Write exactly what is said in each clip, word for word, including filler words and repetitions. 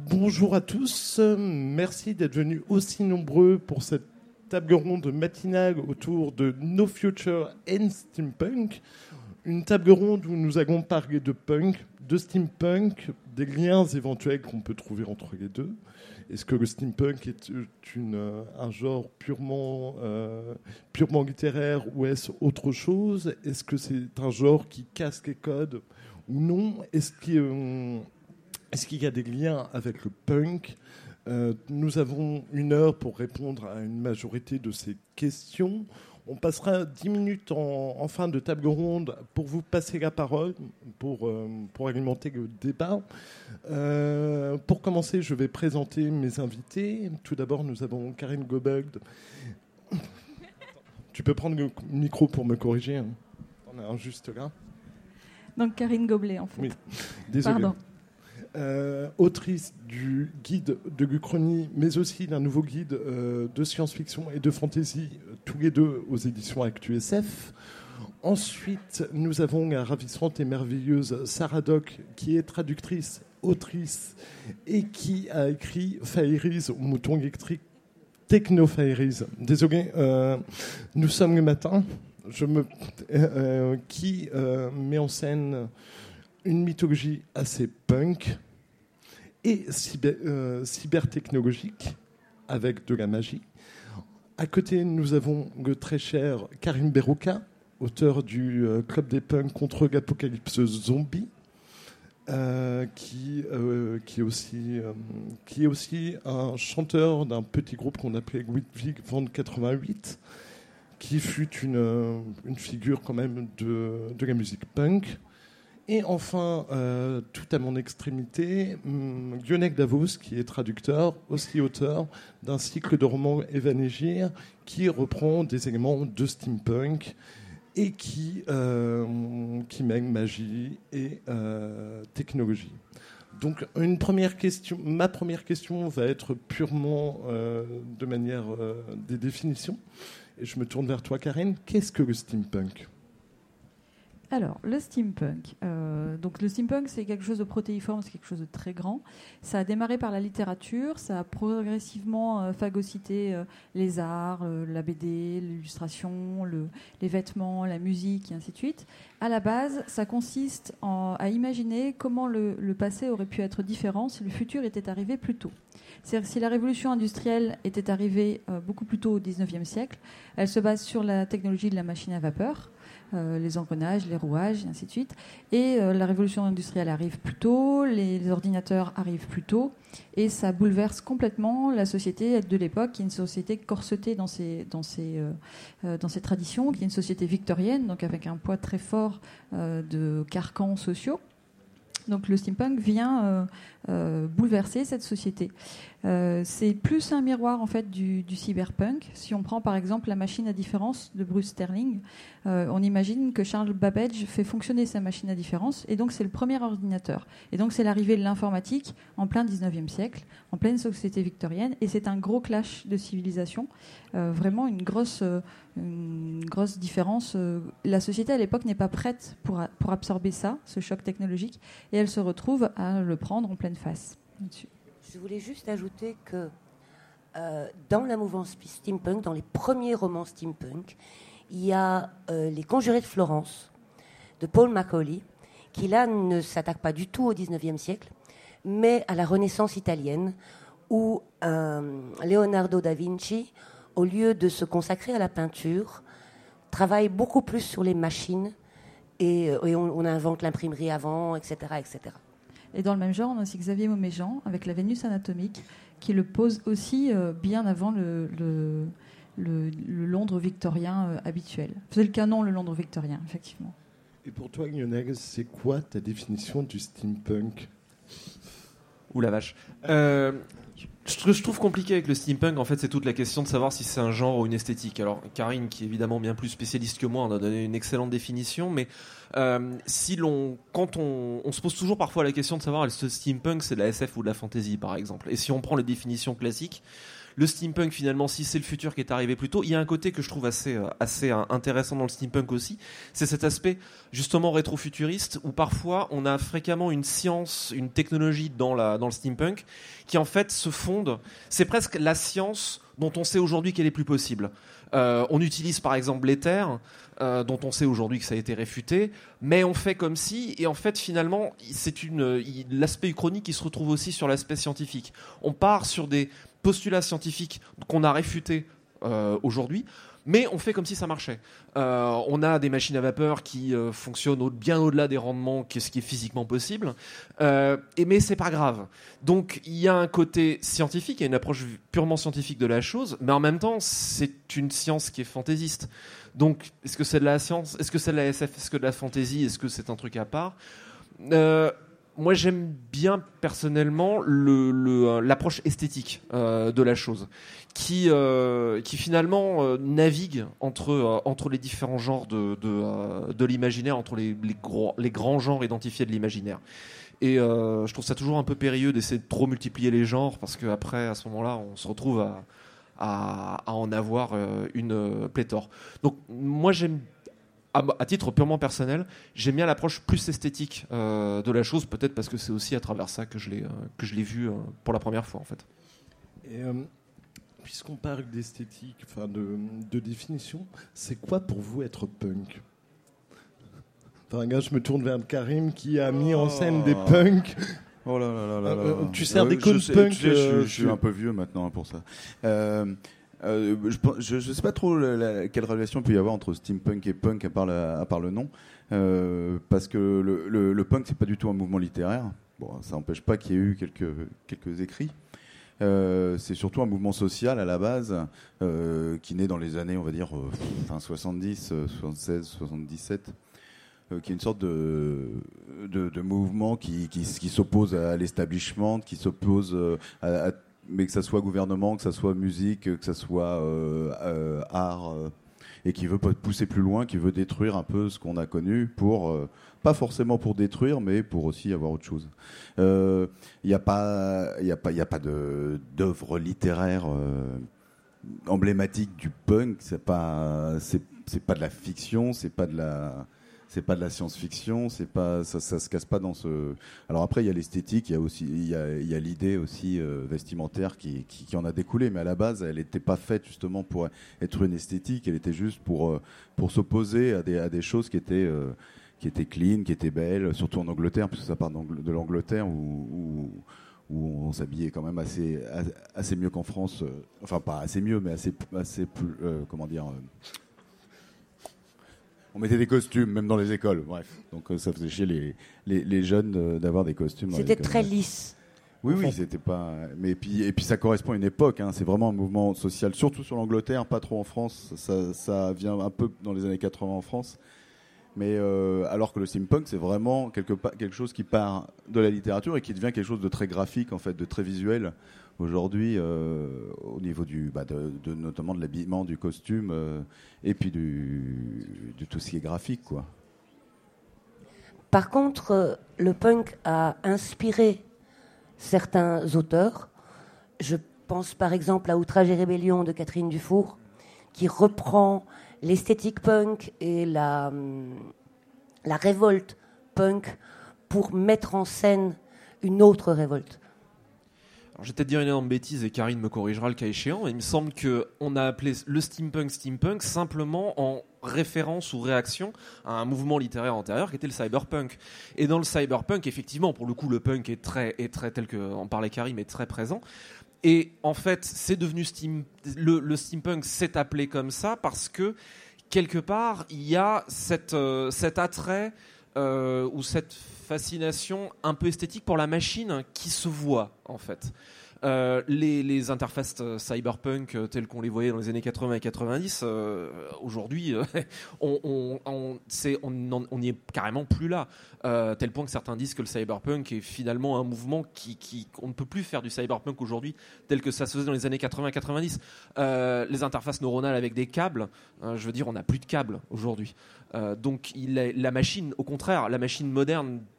Bonjour à tous, merci d'être venus aussi nombreux pour cette table ronde matinale autour de No Future and Steampunk. Une table ronde où nous allons parler de punk, de steampunk, des liens éventuels qu'on peut trouver entre les deux. Est-ce que le steampunk est une, un genre purement, euh, purement littéraire ou est-ce autre chose? Est-ce que c'est un genre qui casse les codes ou non? Est-ce qu'il, euh, est-ce qu'il y a des liens avec le punk? euh, Nous avons une heure pour répondre à une majorité de ces questions. On passera dix minutes en, en fin de table ronde pour vous passer la parole, pour, euh, pour alimenter le débat. Euh, pour commencer, je vais présenter mes invités. Tout d'abord, nous avons Karine Goebeld. Tu peux prendre le micro pour me corriger, hein. On a un juste là. Donc Karine Goblet, en fait. Oui, désolé. Pardon. Euh, autrice du guide de l'Uchronie, mais aussi d'un nouveau guide euh, de science-fiction et de fantasy, euh, tous les deux aux éditions ActuSF. Ensuite, nous avons la ravissante et merveilleuse Sarah Doc, qui est traductrice, autrice, et qui a écrit Fairies, au mouton électrique, Techno Fairies. Désolé, euh, nous sommes le matin, je me, euh, qui euh, met en scène une mythologie assez punk et cyber, euh, cybertechnologique avec de la magie. À côté, nous avons le très cher Karim Berouka, auteur du euh, Club des punks contre l'apocalypse zombie, euh, qui, euh, qui, est aussi, euh, qui est aussi un chanteur d'un petit groupe qu'on appelait Ludwig van quatre-vingt-huit, qui fut une, une figure quand même de, de la musique punk. Et enfin, euh, tout à mon extrémité, hum, Lionel Davos, qui est traducteur, aussi auteur d'un cycle de romans Evanégir, qui reprend des éléments de steampunk et qui, euh, qui mêle magie et euh, technologie. Donc, une première question, ma première question va être purement euh, de manière euh, des définitions. Et je me tourne vers toi, Karine. Qu'est-ce que le steampunk ? Alors, le steampunk. Euh, donc, le steampunk, c'est quelque chose de protéiforme, c'est quelque chose de très grand. Ça a démarré par la littérature, ça a progressivement euh, phagocyté euh, les arts, euh, la B D, l'illustration, le, les vêtements, la musique, et ainsi de suite. À la base, ça consiste en, à imaginer comment le, le passé aurait pu être différent si le futur était arrivé plus tôt. C'est-à-dire que si la révolution industrielle était arrivée euh, beaucoup plus tôt au dix-neuvième siècle, elle se base sur la technologie de la machine à vapeur, Euh, les engrenages, les rouages, et ainsi de suite. Et euh, la révolution industrielle arrive plus tôt, les, les ordinateurs arrivent plus tôt, et ça bouleverse complètement la société de l'époque, qui est une société corsetée dans ses, dans ses, euh, euh, dans ses traditions, qui est une société victorienne, donc avec un poids très fort euh, de carcans sociaux. Donc le steampunk vient euh, euh, bouleverser cette société. Euh, c'est plus un miroir en fait du, du cyberpunk. Si on prend par exemple la machine à différence de Bruce Sterling, euh, on imagine que Charles Babbage fait fonctionner sa machine à différence, et donc c'est le premier ordinateur. Et donc c'est l'arrivée de l'informatique en plein dix-neuvième siècle, en pleine société victorienne, et c'est un gros clash de civilisation, euh, vraiment une grosse, euh, une grosse différence. La société à l'époque n'est pas prête pour, a, pour absorber ça, ce choc technologique, et elle se retrouve à le prendre en pleine face. Là-dessus. Je voulais juste ajouter que euh, dans la mouvance steampunk, dans les premiers romans steampunk, il y a euh, Les Conjurés de Florence de Paul Macaulay, qui là ne s'attaque pas du tout au dix-neuvième siècle, mais à la Renaissance italienne, où euh, Leonardo da Vinci, au lieu de se consacrer à la peinture, travaille beaucoup plus sur les machines, et, et on, on invente l'imprimerie avant, et cetera, et cetera. Et dans le même genre, on a aussi Xavier Mauméjean avec la Vénus anatomique, qui le pose aussi euh, bien avant le, le, le, le Londres victorien euh, habituel. C'est le canon, le Londres victorien, effectivement. Et pour toi, Lionel, c'est quoi ta définition du steampunk ? Ouh la vache. Euh, je, je trouve compliqué avec le steampunk, en fait, c'est toute la question de savoir si c'est un genre ou une esthétique. Alors, Karine, qui est évidemment bien plus spécialiste que moi, en a donné une excellente définition, mais euh, si l'on, quand on, on se pose toujours parfois la question de savoir est-ce que le steampunk c'est de la S F ou de la fantasy, par exemple. Et si on prend les définitions classiques, le steampunk finalement, si c'est le futur qui est arrivé plus tôt, il y a un côté que je trouve assez, euh, assez euh, intéressant dans le steampunk aussi, c'est cet aspect justement rétro-futuriste où parfois on a fréquemment une science, une technologie dans, la, dans le steampunk qui en fait se fonde, c'est presque la science dont on sait aujourd'hui qu'elle est plus possible. Euh, on utilise par exemple l'éther, euh, dont on sait aujourd'hui que ça a été réfuté, mais on fait comme si, et en fait finalement, c'est une, il, l'aspect uchronique qui se retrouve aussi sur l'aspect scientifique. On part sur des postulats scientifiques qu'on a réfutés euh, aujourd'hui, mais on fait comme si ça marchait. Euh, on a des machines à vapeur qui euh, fonctionnent au, bien au-delà des rendements que ce qui est physiquement possible, euh, et, mais c'est pas grave. Donc il y a un côté scientifique, il y a une approche purement scientifique de la chose, mais en même temps c'est une science qui est fantaisiste. Donc est-ce que c'est de la science, est-ce que c'est de la S F, est-ce que de la fantaisie, est-ce que c'est un truc à part? euh, Moi, j'aime bien personnellement le, le, l'approche esthétique euh, de la chose, qui, euh, qui finalement euh, navigue entre, euh, entre les différents genres de, de, euh, de l'imaginaire, entre les, les, gros, les grands genres identifiés de l'imaginaire. Et euh, je trouve ça toujours un peu périlleux d'essayer de trop multiplier les genres, parce qu'après, à ce moment-là, on se retrouve à, à, à en avoir euh, une euh, pléthore. Donc, moi, j'aime à titre purement personnel, j'aime bien l'approche plus esthétique euh, de la chose, peut-être parce que c'est aussi à travers ça que je l'ai, euh, que je l'ai vu euh, pour la première fois en fait. Et, euh, puisqu'on parle d'esthétique, enfin de, de définition, c'est quoi pour vous être punk? Enfin, gars, je me tourne vers Karim qui a mis en scène des punks. Oh là là là là là. Euh, tu sers euh, des cônes sais, punk. Tu sais, je, euh, je suis un peu vieux maintenant hein, pour ça. Euh, Euh, je ne sais pas trop la, la, quelle relation il peut y avoir entre steampunk et punk à part, la, à part le nom, euh, parce que le, le, le punk c'est pas du tout un mouvement littéraire. Bon, ça n'empêche pas qu'il y ait eu quelques, quelques écrits. Euh, c'est surtout un mouvement social à la base euh, qui naît dans les années, on va dire, euh, fin soixante-dix, soixante-seize, soixante-dix-sept. Euh, qui est une sorte de, de, de mouvement qui, qui, qui s'oppose à l'establishment, qui s'oppose à, à mais que ça soit gouvernement, que ça soit musique, que ça soit euh, euh, art, euh, et qui veut pousser plus loin, qui veut détruire un peu ce qu'on a connu, pour euh, pas forcément pour détruire, mais pour aussi avoir autre chose. Il euh, n'y a pas, il y a pas, il y a pas de d'œuvre littéraire euh, emblématique du punk. C'est pas, c'est, c'est pas de la fiction, c'est pas de la c'est pas de la science-fiction, c'est pas, ça, ça se casse pas dans ce. Alors après, il y a l'esthétique, il y a aussi, il y a, il y a l'idée aussi euh, vestimentaire qui, qui, qui en a découlé, mais à la base, elle n'était pas faite justement pour être une esthétique, elle était juste pour euh, pour s'opposer à des à des choses qui étaient euh, qui étaient clean, qui étaient belles, surtout en Angleterre, puisque ça part de l'Angleterre où, où où on s'habillait quand même assez assez mieux qu'en France, euh, enfin pas assez mieux, mais assez assez plus, euh, comment dire. Euh, On mettait des costumes, même dans les écoles, bref. Donc euh, ça faisait chier les, les, les jeunes euh, d'avoir des costumes. C'était très lisse. Oui, oui, c'était pas. Mais puis et puis ça correspond à une époque. Hein. C'est vraiment un mouvement social, surtout sur l'Angleterre, pas trop en France. Ça, ça vient un peu dans les années quatre-vingts en France. Mais euh, alors que le steampunk, c'est vraiment quelque, quelque chose qui part de la littérature et qui devient quelque chose de très graphique, en fait, de très visuel. Aujourd'hui, euh, au niveau du, bah de, de, notamment de l'habillement, du costume, euh, et puis du, de tout ce qui est graphique, quoi. Par contre, euh, le punk a inspiré certains auteurs. Je pense par exemple à Outrage et Rébellion de Catherine Dufour, qui reprend l'esthétique punk et la, la révolte punk pour mettre en scène une autre révolte. Alors, je vais peut-être dire une énorme bêtise et Karine me corrigera le cas échéant. Il me semble qu'on a appelé le steampunk steampunk simplement en référence ou réaction à un mouvement littéraire antérieur qui était le cyberpunk. Et dans le cyberpunk, effectivement, pour le coup, le punk est très, est très tel qu'en parlait Karine, est très présent. Et en fait, c'est devenu steam, le, le steampunk s'est appelé comme ça parce que quelque part, il y a cette, euh, cet attrait euh, ou cette fascination un peu esthétique pour la machine qui se voit en fait. Euh, les, les interfaces euh, cyberpunk euh, telles qu'on les voyait dans les années quatre-vingts et quatre-vingt-dix, euh, aujourd'hui, euh, on, on, on, c'est, on, on y est carrément plus là. Euh, tel point que certains disent que le cyberpunk est finalement un mouvement qui, qui on ne peut plus faire du cyberpunk aujourd'hui tel que ça se faisait dans les années quatre-vingts quatre-vingt-dix. Euh, les interfaces neuronales avec des câbles, euh, je veux dire, on n'a plus de câbles aujourd'hui. Euh, donc il a, la machine, au contraire, la machine moderne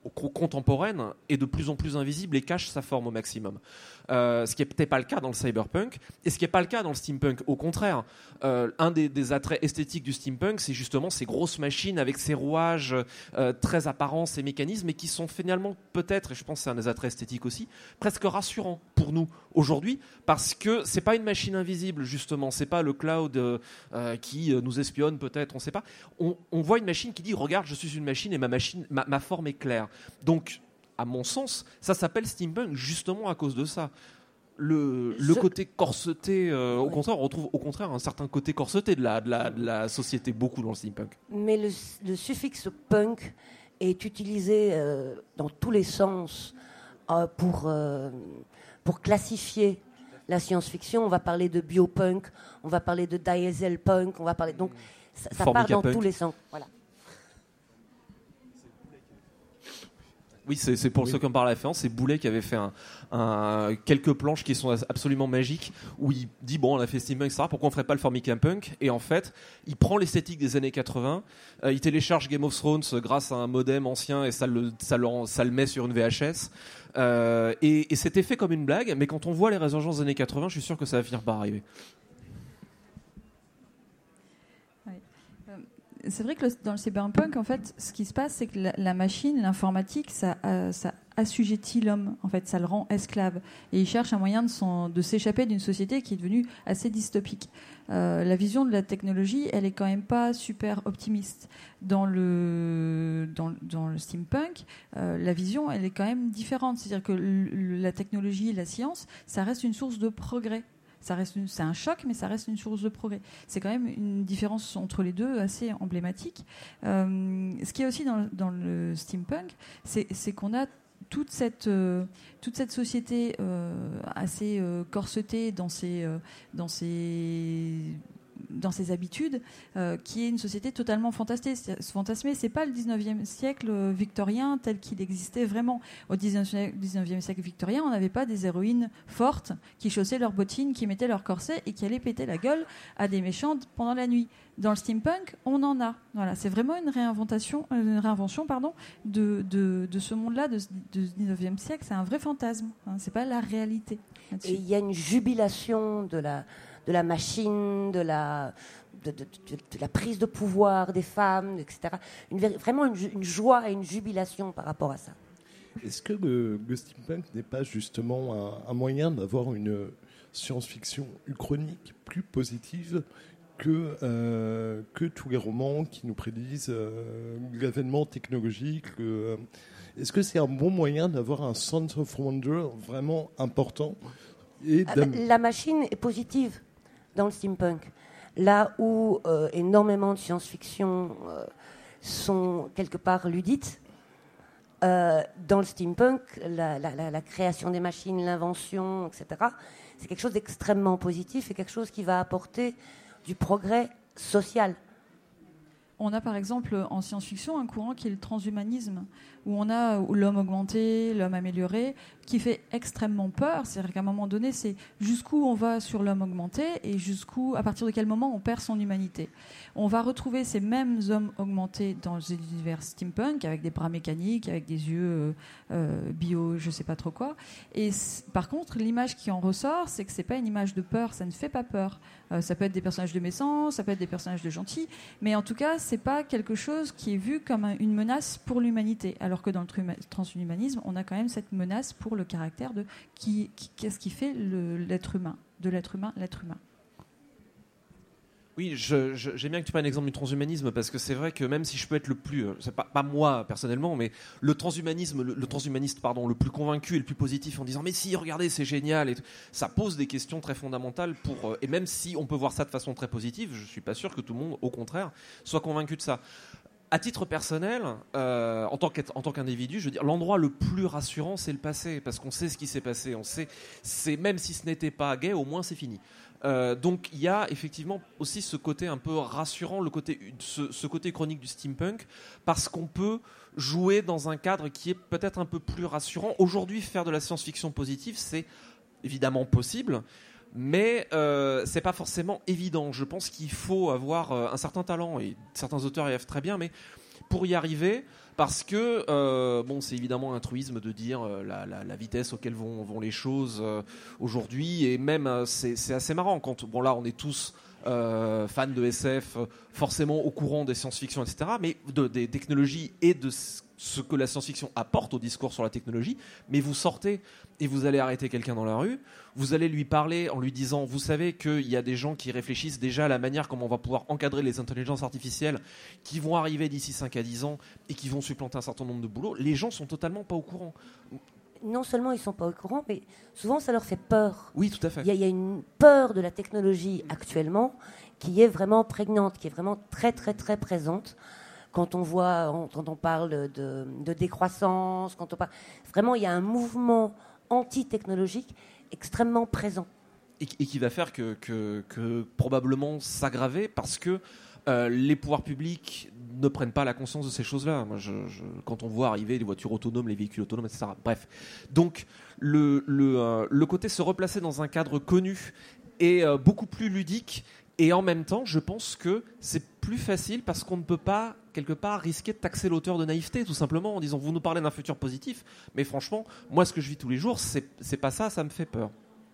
contemporaine est de plus en plus invisible et cache sa forme au maximum. Euh, ce qui n'était pas le cas dans le cyberpunk et ce qui n'est pas le cas dans le steampunk. Au contraire, euh, un des, des attraits esthétiques du steampunk, c'est justement ces grosses machines avec ces rouages euh, très apparents, ces mécanismes, et qui sont finalement peut-être, et je pense que c'est un des attraits esthétiques aussi, presque rassurants pour nous aujourd'hui, parce que c'est pas une machine invisible justement, c'est pas le cloud euh, euh, qui nous espionne peut-être, on sait pas. On, on voit une machine qui dit regarde, je suis une machine et ma machine, ma, ma forme est claire. Donc à mon sens, ça s'appelle steampunk justement à cause de ça. Le, le Je... côté corseté, euh, oui. Au contraire, on retrouve au contraire un certain côté corseté de la, de la, de la société, beaucoup dans le steampunk. Mais le, le suffixe punk est utilisé euh, dans tous les sens euh, pour, euh, pour classifier la science-fiction. On va parler de biopunk, on va parler de dieselpunk, on va parler... Donc ça, ça part dans punk. Tous les sens. Voilà. Oui, c'est, c'est pour oui. ceux qui en parlent à la référence, c'est Boulet qui avait fait un, un, quelques planches qui sont absolument magiques, où il dit, bon, on a fait steampunk, et cetera, pourquoi on ne ferait pas le Formica Punk ? Et en fait, il prend l'esthétique des années quatre-vingts, euh, il télécharge Game of Thrones grâce à un modem ancien, et ça le, ça le, ça le met sur une V H S. Euh, et, et c'était fait comme une blague, mais quand on voit les résurgences des années quatre-vingts, je suis sûr que ça va finir par arriver. C'est vrai que le, dans le cyberpunk, en fait, ce qui se passe, c'est que la, la machine, l'informatique, ça, euh, ça assujettit l'homme. En fait, ça le rend esclave. Et il cherche un moyen de, son, de s'échapper d'une société qui est devenue assez dystopique. Euh, la vision de la technologie, elle est quand même pas super optimiste. Dans le, dans, dans le steampunk, euh, la vision, elle est quand même différente. C'est-à-dire que le, la technologie et la science, ça reste une source de progrès. Ça reste une, c'est un choc, mais ça reste une source de progrès. C'est quand même une différence entre les deux assez emblématique. Euh, ce qui est aussi dans, dans le steampunk, c'est, c'est qu'on a toute cette, euh, toute cette société euh, assez euh, corsetée dans ses, euh, dans ses dans ses habitudes, euh, qui est une société totalement fantasmée. fantasmée. C'est pas le dix-neuvième siècle victorien tel qu'il existait vraiment. Au dix-neuvième siècle victorien, on n'avait pas des héroïnes fortes qui chaussaient leurs bottines, qui mettaient leur corset et qui allaient péter la gueule à des méchants pendant la nuit. Dans le steampunk, on en a. Voilà, c'est vraiment une réinventation, une réinvention pardon, de, de, de ce monde-là, de, de dix-neuvième siècle. C'est un vrai fantasme. Hein, c'est pas la réalité. Et il y a une jubilation de la de la machine, de la, de, de, de, de la prise de pouvoir des femmes, et cetera. Une, vraiment une, une joie et une jubilation par rapport à ça. Est-ce que le, le steampunk n'est pas justement un, un moyen d'avoir une science-fiction uchronique plus positive que, euh, que tous les romans qui nous prédisent euh, l'avènement technologique le, Est-ce que c'est un bon moyen d'avoir un sense of wonder vraiment important et ah ben, la machine est positive dans le steampunk. Là où euh, énormément de science-fiction euh, sont quelque part ludites, euh, dans le steampunk, la, la, la, la création des machines, l'invention, et cetera, c'est quelque chose d'extrêmement positif et quelque chose qui va apporter du progrès social. On a par exemple en science-fiction un courant qui est le transhumanisme, où on a l'homme augmenté, l'homme amélioré, qui fait extrêmement peur. C'est-à-dire qu'à un moment donné, c'est jusqu'où on va sur l'homme augmenté et jusqu'où, à partir de quel moment on perd son humanité. On va retrouver ces mêmes hommes augmentés dans l'univers steampunk, avec des bras mécaniques, avec des yeux euh, euh, bio, je sais pas trop quoi. Et par contre, l'image qui en ressort, c'est que c'est pas une image de peur, ça ne fait pas peur. Euh, ça peut être des personnages de méchants, ça peut être des personnages de gentils, mais en tout cas, c'est pas quelque chose qui est vu comme un, une menace pour l'humanité. Alors que dans le transhumanisme, on a quand même cette menace pour le caractère de qui, qui, qu'est-ce qui fait le, l'être humain, de l'être humain, l'être humain. Oui, je, je, j'aime bien que tu prennes l'exemple du transhumanisme parce que c'est vrai que même si je peux être le plus, c'est pas, pas moi personnellement, mais le transhumanisme, le, le transhumaniste pardon, le plus convaincu et le plus positif en disant mais si, regardez, c'est génial, et ça pose des questions très fondamentales pour et même si on peut voir ça de façon très positive, je suis pas sûr que tout le monde, au contraire, soit convaincu de ça. À titre personnel, euh, en, tant en tant qu'individu, je veux dire, l'endroit le plus rassurant, c'est le passé, parce qu'on sait ce qui s'est passé. On sait, c'est même si ce n'était pas gay, au moins c'est fini. Euh, donc il y a effectivement aussi ce côté un peu rassurant, le côté, ce, ce côté chronique du steampunk, parce qu'on peut jouer dans un cadre qui est peut-être un peu plus rassurant. Aujourd'hui, faire de la science-fiction positive, c'est évidemment possible. Mais euh, c'est pas forcément évident. Je pense qu'il faut avoir euh, un certain talent et certains auteurs y arrivent très bien. Mais pour y arriver, Parce que, euh, bon, c'est évidemment un truisme de dire euh, la, la, la vitesse auquel vont, vont les choses euh, aujourd'hui, et même euh, c'est, c'est assez marrant quand, bon là, on est tous euh, fans de S F, euh, forcément au courant des science-fiction, et cetera, mais de, des technologies et de ce que la science-fiction apporte au discours sur la technologie, mais vous sortez et vous allez arrêter quelqu'un dans la rue, vous allez lui parler en lui disant, vous savez qu'il y a des gens qui réfléchissent déjà à la manière comment on va pouvoir encadrer les intelligences artificielles qui vont arriver d'ici cinq à dix ans et qui vont supplanter un certain nombre de boulots. Les gens sont totalement pas au courant. Non seulement ils sont pas au courant, mais souvent ça leur fait peur. Oui, tout à fait. Il y, y a une peur de la technologie actuellement qui est vraiment prégnante, qui est vraiment très très très présente. Quand on voit, quand on parle de, de décroissance, quand on parle, vraiment il y a un mouvement anti-technologique extrêmement présent. Et, et qui va faire que, que, que probablement s'aggraver parce que euh, les pouvoirs publics ne prennent pas la conscience de ces choses-là. Moi, je, je, quand on voit arriver les voitures autonomes, les véhicules autonomes, et cetera. Bref. Donc, le, le, euh, le côté se replacer dans un cadre connu est euh, beaucoup plus ludique. Et en même temps, je pense que c'est plus facile parce qu'on ne peut pas, quelque part, risquer de taxer l'auteur de naïveté, tout simplement, en disant, vous nous parlez d'un futur positif, mais franchement, moi, ce que je vis tous les jours, c'est, c'est pas ça, ça me fait peur.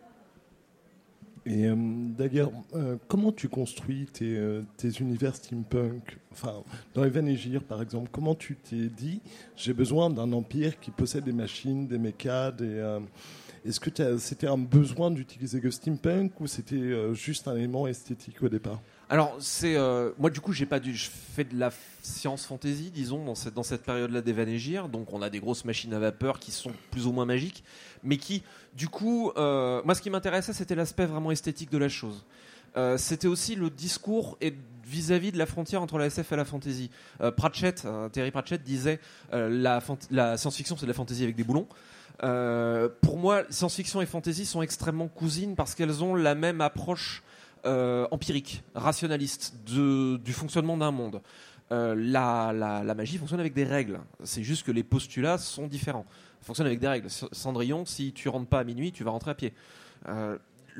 Et euh, d'ailleurs, euh, comment tu construis tes, euh, tes univers steampunk? Enfin, dans Evan et Gir, par exemple, comment tu t'es dit, j'ai besoin d'un empire qui possède des machines, des mechas, des... Euh, est-ce que c'était un besoin d'utiliser le steampunk ou c'était euh, juste un élément esthétique au départ? Alors, c'est, euh, moi, du coup, j'ai pas dû, je fais de la f- science fantasy, disons, dans cette, dans cette période-là d'Evan et Gir. Donc, on a des grosses machines à vapeur qui sont plus ou moins magiques, mais qui, du coup, euh, moi, ce qui m'intéressait, c'était l'aspect vraiment esthétique de la chose. Euh, c'était aussi le discours et vis-à-vis de la frontière entre la S F et la fantasy. Euh, Pratchett, euh, Terry Pratchett disait euh, la, fant- la science-fiction, c'est de la fantasy avec des boulons. Euh, pour moi, science-fiction et fantasy sont extrêmement cousines parce qu'elles ont la même approche euh, empirique, rationaliste de, du fonctionnement d'un monde. Euh, la, la, la magie fonctionne avec des règles. C'est juste que les postulats sont différents. Elle fonctionne avec des règles. Cendrillon, si tu rentres pas à minuit, tu vas rentrer à pied. Euh,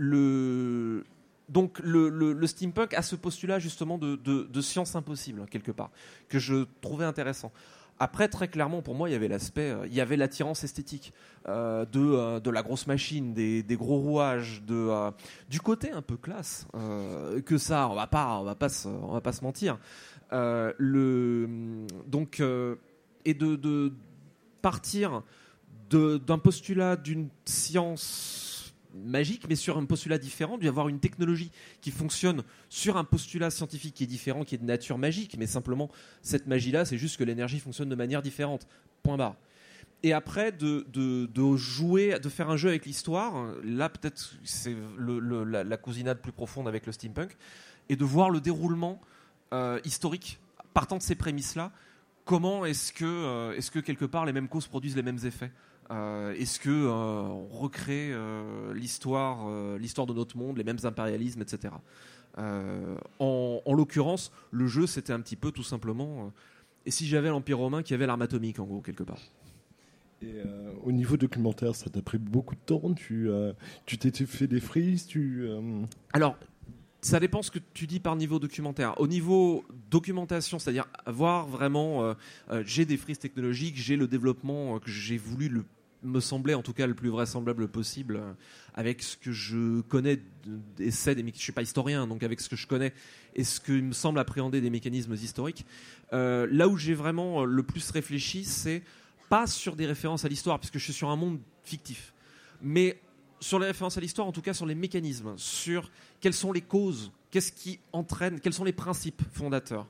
le... Donc le, le, le steampunk a ce postulat justement de, de, de science impossible, quelque part, que je trouvais intéressant. Après, très clairement, pour moi, il y avait l'aspect, euh, il y avait l'attirance esthétique euh, de, euh, de la grosse machine, des, des gros rouages, de, euh, du côté un peu classe euh, que ça. On va pas, on va pas, se, on va pas se mentir. Euh, le, donc, euh, et de, de partir de, d'un postulat d'une science magique, mais sur un postulat différent, d'y avoir une technologie qui fonctionne sur un postulat scientifique qui est différent, qui est de nature magique, mais simplement cette magie-là, c'est juste que l'énergie fonctionne de manière différente. Point barre. Et après, de, de, de jouer, de faire un jeu avec l'histoire, là peut-être c'est le, le, la, la cousinade plus profonde avec le steampunk, et de voir le déroulement euh, historique, partant de ces prémices-là, comment est-ce que, euh, est-ce que quelque part les mêmes causes produisent les mêmes effets? Euh, est-ce que euh, on recrée euh, l'histoire, euh, l'histoire de notre monde, les mêmes impérialismes, et cetera. Euh, en, en l'occurrence, le jeu, c'était un petit peu tout simplement. Euh, et si j'avais l'Empire romain qui avait l'arme atomique, en gros, quelque part. Et euh, au niveau documentaire, ça t'a pris beaucoup de temps. Tu, euh, tu t'es fait des frises. Tu. Euh... Alors. Ça dépend ce que tu dis par niveau documentaire. Au niveau documentation, c'est-à-dire voir vraiment, euh, euh, j'ai des frises technologiques, j'ai le développement euh, que j'ai voulu, le, me semblait en tout cas le plus vraisemblable possible, euh, avec ce que je connais et c'est des, je suis pas historien, donc avec ce que je connais et ce que me semble appréhender des mécanismes historiques. Euh, là où j'ai vraiment le plus réfléchi, c'est pas sur des références à l'histoire, puisque je suis sur un monde fictif, mais sur les références à l'histoire, en tout cas sur les mécanismes, sur quelles sont les causes, qu'est-ce qui entraîne, quels sont les principes fondateurs.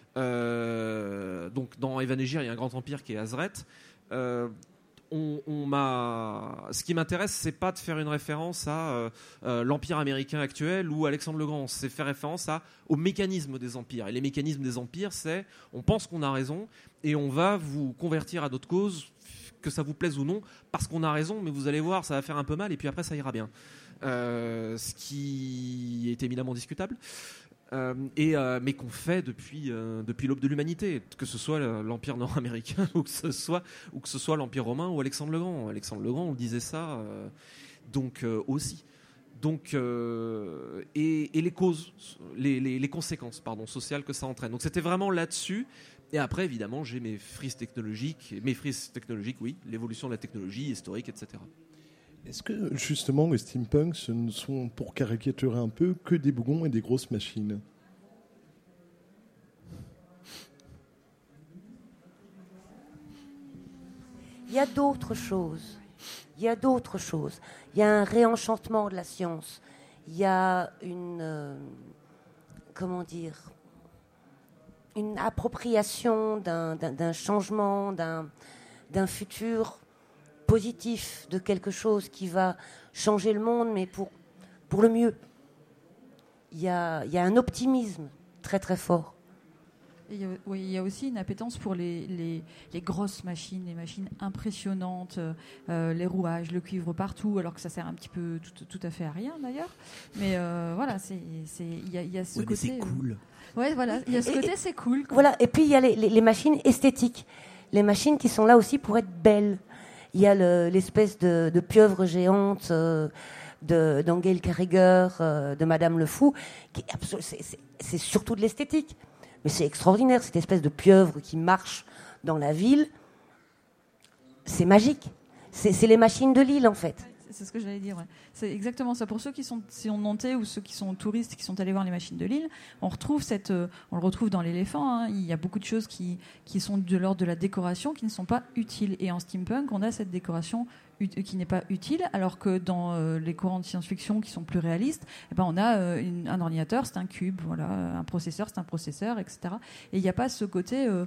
Euh, donc dans Evan et Gir, il y a un grand empire qui est Azret. Euh, on, on m'a... Ce qui m'intéresse, c'est pas de faire une référence à euh, euh, l'empire américain actuel ou Alexandre le Grand, c'est faire référence à, aux mécanismes des empires. Et les mécanismes des empires, c'est on pense qu'on a raison et on va vous convertir à d'autres causes, que ça vous plaise ou non, parce qu'on a raison, mais vous allez voir, ça va faire un peu mal, et puis après, ça ira bien. Euh, ce qui est éminemment discutable, euh, et, euh, mais qu'on fait depuis, euh, depuis l'aube de l'humanité, que ce soit l'Empire nord-américain, ou que ce soit, ou que ce soit l'Empire romain, ou Alexandre le Grand. Alexandre le Grand, on disait ça, euh, donc euh, aussi. Donc, euh, et, et les causes, les, les, les conséquences pardon, sociales que ça entraîne. Donc c'était vraiment là-dessus. Et après, évidemment, j'ai mes frises technologiques, mes frises technologiques, oui, l'évolution de la technologie, historique, et cetera. Est-ce que, justement, les steampunk, ce ne sont, pour caricaturer un peu, que des bougons et des grosses machines ? Il y a d'autres choses. Il y a d'autres choses. Il y a un réenchantement de la science. Il y a une... Euh, comment dire une appropriation d'un, d'un, d'un changement, d'un, d'un futur positif, de quelque chose qui va changer le monde, mais pour, pour le mieux. Il y a, il y a un optimisme très très fort. Et il, y a, oui, il y a aussi une appétence pour les, les, les grosses machines, les machines impressionnantes, euh, les rouages, le cuivre partout, alors que ça sert un petit peu tout, tout à fait à rien d'ailleurs. Mais euh, voilà, c'est, c'est, il y a, il y a ce ouais, côté. Mais c'est cool. Euh, ouais, voilà, il y a ce et, côté, et, c'est cool. Quoi. Voilà, et puis il y a les, les, les machines esthétiques, les machines qui sont là aussi pour être belles. Il y a le, l'espèce de, de pieuvre géante euh, de, d'Angel Carriger, euh, de Madame Le Fou, qui est, absolu, c'est, c'est, c'est surtout de l'esthétique. Mais c'est extraordinaire, cette espèce de pieuvre qui marche dans la ville. C'est magique. C'est, c'est les machines de Lille, en fait. C'est ce que j'allais dire. Ouais. C'est exactement ça. Pour ceux qui sont si on nantais ou ceux qui sont touristes qui sont allés voir les machines de Lille, on retrouve cette, euh, on le retrouve dans l'éléphant. Hein. Il y a beaucoup de choses qui qui sont de l'ordre de la décoration qui ne sont pas utiles. Et en steampunk, on a cette décoration ut- qui n'est pas utile, alors que dans euh, les courants de science-fiction qui sont plus réalistes, eh ben on a euh, une, un ordinateur, c'est un cube, voilà, un processeur, c'est un processeur, et cetera. Et il n'y a pas ce côté, euh,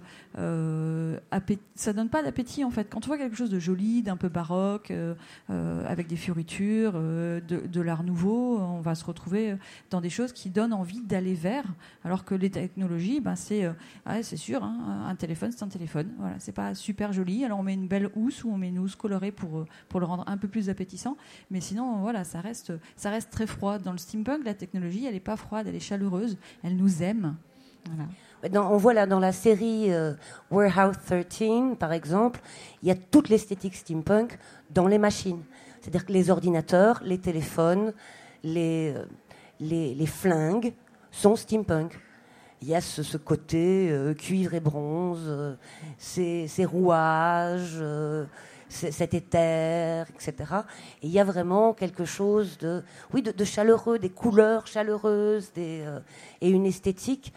euh, appé- ça donne pas d'appétit en fait. Quand on voit quelque chose de joli, d'un peu baroque, euh, euh, avec des fioritures, euh, de, de l'art nouveau, on va se retrouver dans des choses qui donnent envie d'aller vers, alors que les technologies, ben c'est, euh, ouais, c'est sûr, hein, un téléphone, c'est un téléphone. Voilà, c'est pas super joli. Alors on met une belle housse ou on met une housse colorée pour pour le rendre un peu plus appétissant, mais sinon voilà, ça reste ça reste très froid. Dans le steampunk, la technologie, elle est pas froide, elle est chaleureuse, elle nous aime. Voilà. Dans, on voit là dans la série euh, Warehouse treize, par exemple, il y a toute l'esthétique steampunk dans les machines. C'est-à-dire que les ordinateurs, les téléphones, les, euh, les, les flingues sont steampunk. Il y a ce, ce côté euh, cuivre et bronze, euh, ces, ces rouages, euh, c- cet éther, et cetera. Et il y a vraiment quelque chose de, oui, de, de chaleureux, des couleurs chaleureuses, des, euh, et une esthétique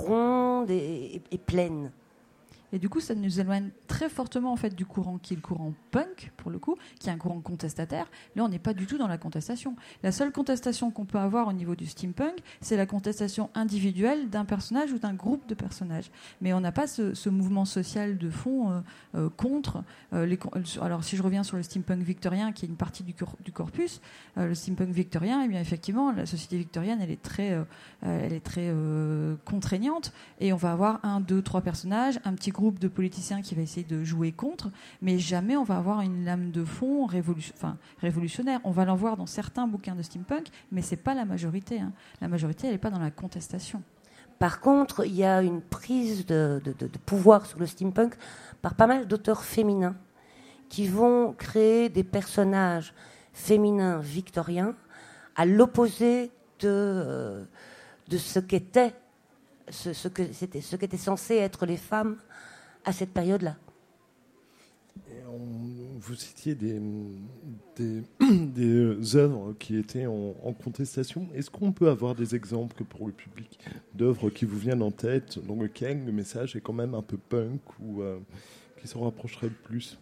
ronde et, et, et pleine. Et du coup, ça nous éloigne très fortement en fait du courant qui est le courant punk, pour le coup, qui est un courant contestataire. Là, on n'est pas du tout dans la contestation. La seule contestation qu'on peut avoir au niveau du steampunk, c'est la contestation individuelle d'un personnage ou d'un groupe de personnages. Mais on n'a pas ce, ce mouvement social de fond euh, euh, contre euh, les... Alors, si je reviens sur le steampunk victorien, qui est une partie du, cor- du corpus, euh, le steampunk victorien, eh bien, effectivement, la société victorienne, elle est très, euh, elle est très euh, contraignante. Et on va avoir un, deux, trois personnages, un petit groupe groupe de politiciens qui va essayer de jouer contre, mais jamais on va avoir une lame de fond révolution, enfin, révolutionnaire. On va l'en voir dans certains bouquins de steampunk, mais c'est pas la majorité. Hein. La majorité, elle n'est pas dans la contestation. Par contre, il y a une prise de, de, de, de pouvoir sur le steampunk par pas mal d'auteurs féminins qui vont créer des personnages féminins victoriens à l'opposé de, euh, de ce qu'étaient ce, ce que c'était, ce qu'étaient censées être les femmes à cette période-là. Et on, vous citiez des, des, des œuvres qui étaient en, en contestation. Est-ce qu'on peut avoir des exemples pour le public d'œuvres qui vous viennent en tête, dans lesquelles le message est quand même un peu punk ou euh, qui s'en rapprocherait le plus?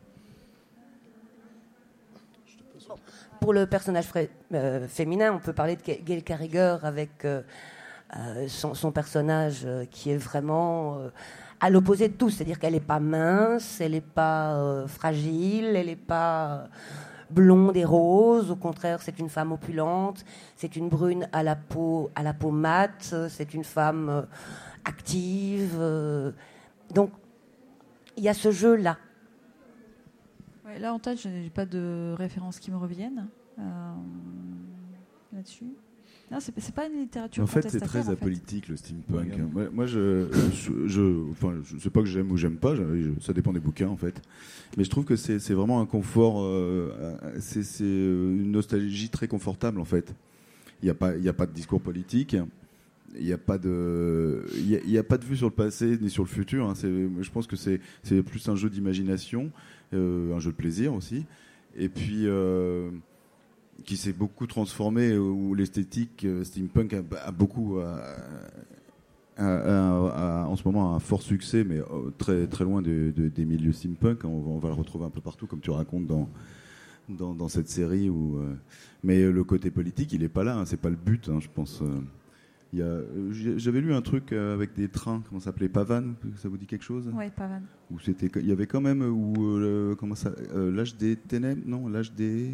Pour le personnage fra- euh, féminin, on peut parler de Gail Carriger avec euh, euh, son, son personnage euh, qui est vraiment... Euh, à l'opposé de tout, c'est-à-dire qu'elle n'est pas mince, elle n'est pas euh, fragile, elle n'est pas blonde et rose. Au contraire, c'est une femme opulente, c'est une brune à la peau, à la peau mate, c'est une femme euh, active. Euh, donc, il y a ce jeu-là. Ouais, là, en tête, je n'ai pas de références qui me reviennent euh, là-dessus. Non, c'est, c'est pas une littérature en fait, c'est contestataire. très en fait. apolitique le steampunk. Ouais. Moi, moi, je, je, je, enfin, je sais pas que j'aime ou j'aime pas. Je, je, ça dépend des bouquins, en fait. Mais je trouve que c'est, c'est vraiment un confort. Euh, c'est, c'est une nostalgie très confortable, en fait. Il n'y a pas, il y a pas de discours politique. il n'y a pas de, il y a, il y a pas de vue sur le passé ni sur le futur. Hein. C'est, je pense que c'est, c'est plus un jeu d'imagination, euh, un jeu de plaisir aussi, et puis euh, qui s'est beaucoup transformé, où l'esthétique euh, steampunk a, a beaucoup, a, a, a, a, en ce moment un fort succès, mais très très loin de, de, des milieux steampunk. On va, on va le retrouver un peu partout, comme tu racontes dans dans, dans cette série. Où, euh, mais le côté politique, il est pas là. Hein, c'est pas le but, hein, je pense. Euh, Il y a, j'avais lu un truc avec des trains, comment ça s'appelait, Pavane, ça vous dit quelque chose? Oui, Pavane. Où c'était, il y avait quand même, où, euh, comment ça, euh, l'âge des ténèbres, non, l'âge des...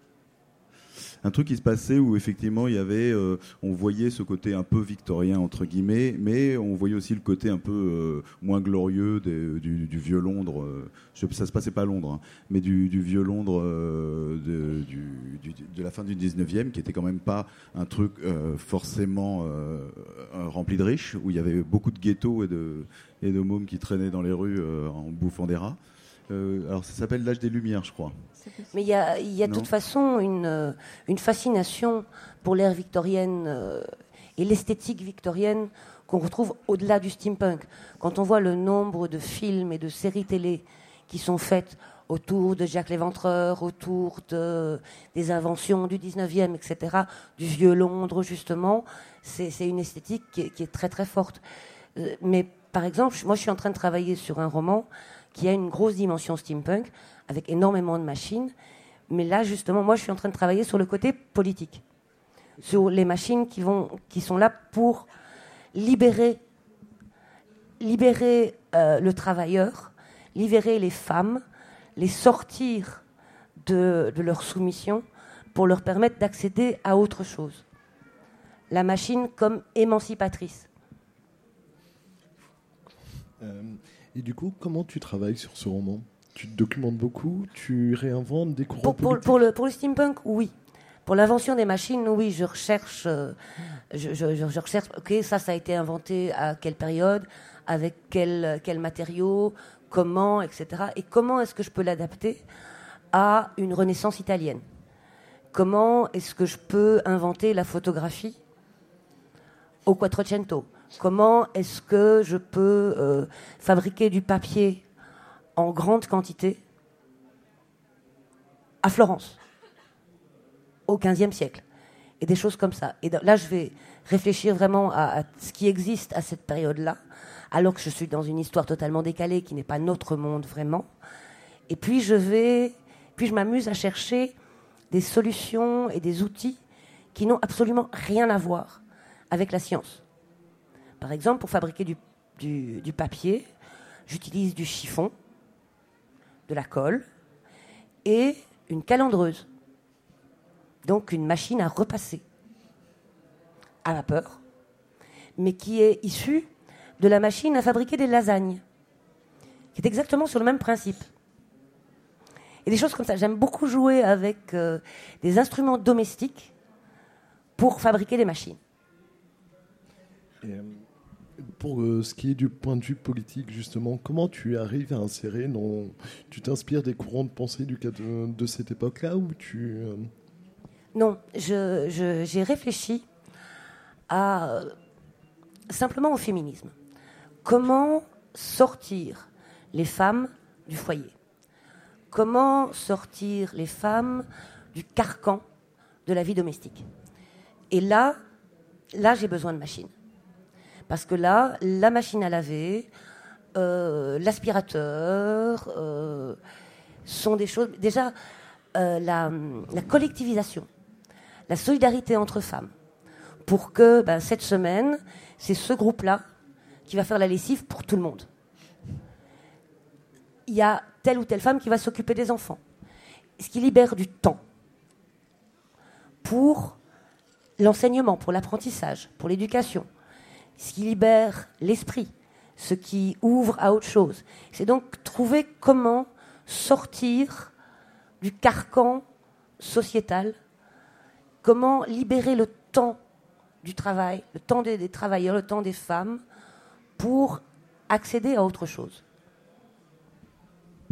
Un truc qui se passait où effectivement il y avait, euh, on voyait ce côté un peu victorien entre guillemets, mais on voyait aussi le côté un peu euh, moins glorieux des, du, du vieux Londres. Euh, je, ça se passait pas à Londres, hein, mais du, du vieux Londres euh, de, du, du, de la fin du dix-neuvième, qui était quand même pas un truc euh, forcément euh, rempli de riches, où il y avait beaucoup de ghettos et de, et de mômes qui traînaient dans les rues euh, en bouffant des rats. Euh, alors ça s'appelle l'âge des Lumières, je crois. Mais il y a, y a de toute façon une, euh, une fascination pour l'ère victorienne euh, et l'esthétique victorienne qu'on retrouve au-delà du steampunk. Quand on voit le nombre de films et de séries télé qui sont faites autour de Jack l'Éventreur, autour de, des inventions du dix-neuvième, et cetera, du vieux Londres, justement, c'est, c'est une esthétique qui est, qui est très très forte. Euh, mais par exemple, moi je suis en train de travailler sur un roman qui a une grosse dimension steampunk, avec énormément de machines. Mais là, justement, moi, je suis en train de travailler sur le côté politique, sur les machines qui, vont, qui sont là pour libérer, libérer euh, le travailleur, libérer les femmes, les sortir de, de leur soumission pour leur permettre d'accéder à autre chose. La machine comme émancipatrice. Euh, et du coup, comment tu travailles sur ce roman? Tu te documentes beaucoup, tu réinventes des courants pour, pour, politiques. Pour le, pour le steampunk, oui. Pour l'invention des machines, oui, je recherche, euh, je, je, je recherche, ok, ça, ça a été inventé à quelle période, avec quel, quel matériau, comment, et cetera. Et comment est-ce que je peux l'adapter à une Renaissance italienne? Comment est-ce que je peux inventer la photographie au Quattrocento? Comment est-ce que je peux euh, fabriquer du papier en grande quantité à Florence au quinzième siècle, et des choses comme ça. Et là, je vais réfléchir vraiment à, à ce qui existe à cette période-là, alors que je suis dans une histoire totalement décalée qui n'est pas notre monde vraiment. Et puis je vais, puis je m'amuse à chercher des solutions et des outils qui n'ont absolument rien à voir avec la science. Par exemple, pour fabriquer du, du, du papier, j'utilise du chiffon, de la colle et une calandreuse. Donc une machine à repasser à vapeur, mais qui est issue de la machine à fabriquer des lasagnes, qui est exactement sur le même principe. Et des choses comme ça. J'aime beaucoup jouer avec euh, des instruments domestiques pour fabriquer des machines. Et, euh, pour euh, ce qui est du point de vue politique, justement, comment tu arrives à insérer dans... Tu t'inspires des courants de pensée du, de, de cette époque-là ou tu... Euh... Non, je, je, j'ai réfléchi à, euh, simplement au féminisme. Comment sortir les femmes du foyer? Comment sortir les femmes du carcan de la vie domestique? Et là, là, j'ai besoin de machines. Parce que là, la machine à laver, euh, l'aspirateur, euh, sont des choses... Déjà, euh, la, la collectivisation, la solidarité entre femmes, pour que ben, cette semaine, c'est ce groupe-là qui va faire la lessive pour tout le monde. Il y a telle ou telle femme qui va s'occuper des enfants. Ce qui libère du temps pour l'enseignement, pour l'apprentissage, pour l'éducation. Ce qui libère l'esprit, ce qui ouvre à autre chose. C'est donc trouver comment sortir du carcan sociétal, comment libérer le temps du travail, le temps des, des travailleurs, le temps des femmes, pour accéder à autre chose.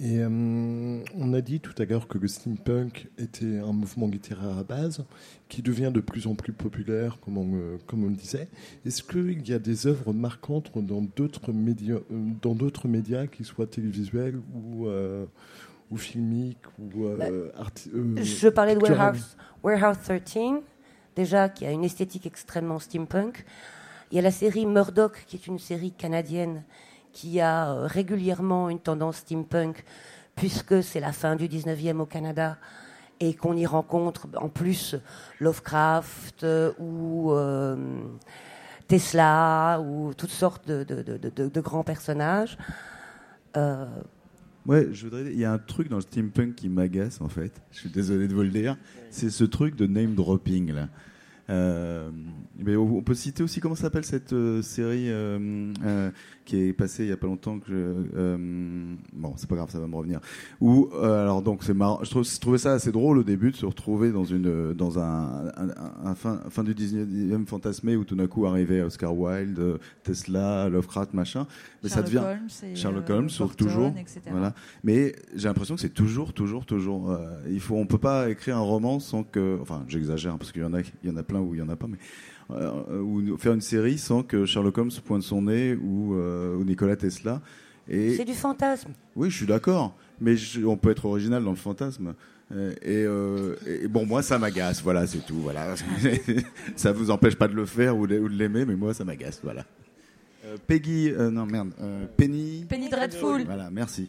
Et euh, on a dit tout à l'heure que le steampunk était un mouvement littéraire à base qui devient de plus en plus populaire, comme on, euh, comme on le disait. Est-ce qu'il y a des œuvres marquantes dans d'autres médias, euh, dans d'autres médias, qui soient télévisuels ou, euh, ou filmiques ou, euh, bah, arti- euh, Je parlais de picturales. Warehouse, Warehouse treize, déjà, qui a une esthétique extrêmement steampunk. Il y a la série Murdoch, qui est une série canadienne, qui a euh, régulièrement une tendance steampunk, puisque c'est la fin du dix-neuvième au Canada, et qu'on y rencontre en plus Lovecraft euh, ou euh, Tesla, ou toutes sortes de, de, de, de, de grands personnages. Euh, Ouais, je voudrais. Il y a un truc dans le steampunk qui m'agace en fait. Je suis désolé de vous le dire. C'est ce truc de name dropping là. Euh, mais on, on peut citer aussi comment s'appelle cette euh, série euh, euh, qui est passée il y a pas longtemps que je, euh, bon c'est pas grave, ça va me revenir. Où euh, alors donc c'est marrant. Je, trouve, je trouvais ça assez drôle au début de se retrouver dans une dans un, un, un, un fin, fin du dix-neuvième fantasmé où tout d'un coup arrivait Oscar Wilde, Tesla, Lovecraft machin. Mais Sherlock ça devient Holmes et, Sherlock euh, Holmes Burton, toujours. et cetera. Voilà. Mais j'ai l'impression que c'est toujours, toujours, toujours. Euh, il faut, on peut pas écrire un roman sans que, enfin, j'exagère parce qu'il y en a, il y en a plein où il y en a pas, mais euh, ou faire une série sans que Sherlock Holmes pointe son nez ou, euh, ou Nikola Tesla. Et c'est du fantasme. oui, je suis d'accord, mais je, on peut être original dans le fantasme. Euh, Et, euh, et bon, moi, ça m'agace. Voilà, c'est tout. Voilà, ça vous empêche pas de le faire ou de, ou de l'aimer, mais moi, ça m'agace. Voilà. Euh, Peggy, euh, non merde, euh, Penny. Penny Dreadful. Voilà, merci.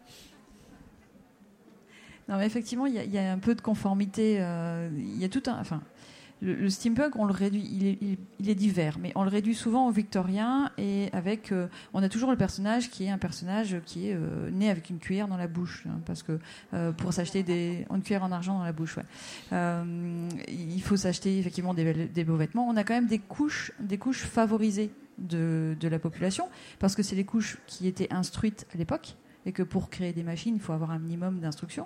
Non, mais effectivement, il y, y a un peu de conformité. euh, Il y a tout un. Enfin, le, le steampunk, on le réduit. Il est, il, il est divers, mais on le réduit souvent au victorien et avec. Euh, on a toujours le personnage qui est un personnage qui est euh, né avec une cuillère dans la bouche, hein, parce que euh, pour s'acheter des une cuillère en argent dans la bouche, ouais. Euh, il faut s'acheter effectivement des, des beaux vêtements. On a quand même des couches, des couches favorisées de, de la population, parce que c'est les couches qui étaient instruites à l'époque. Et que pour créer des machines, il faut avoir un minimum d'instruction.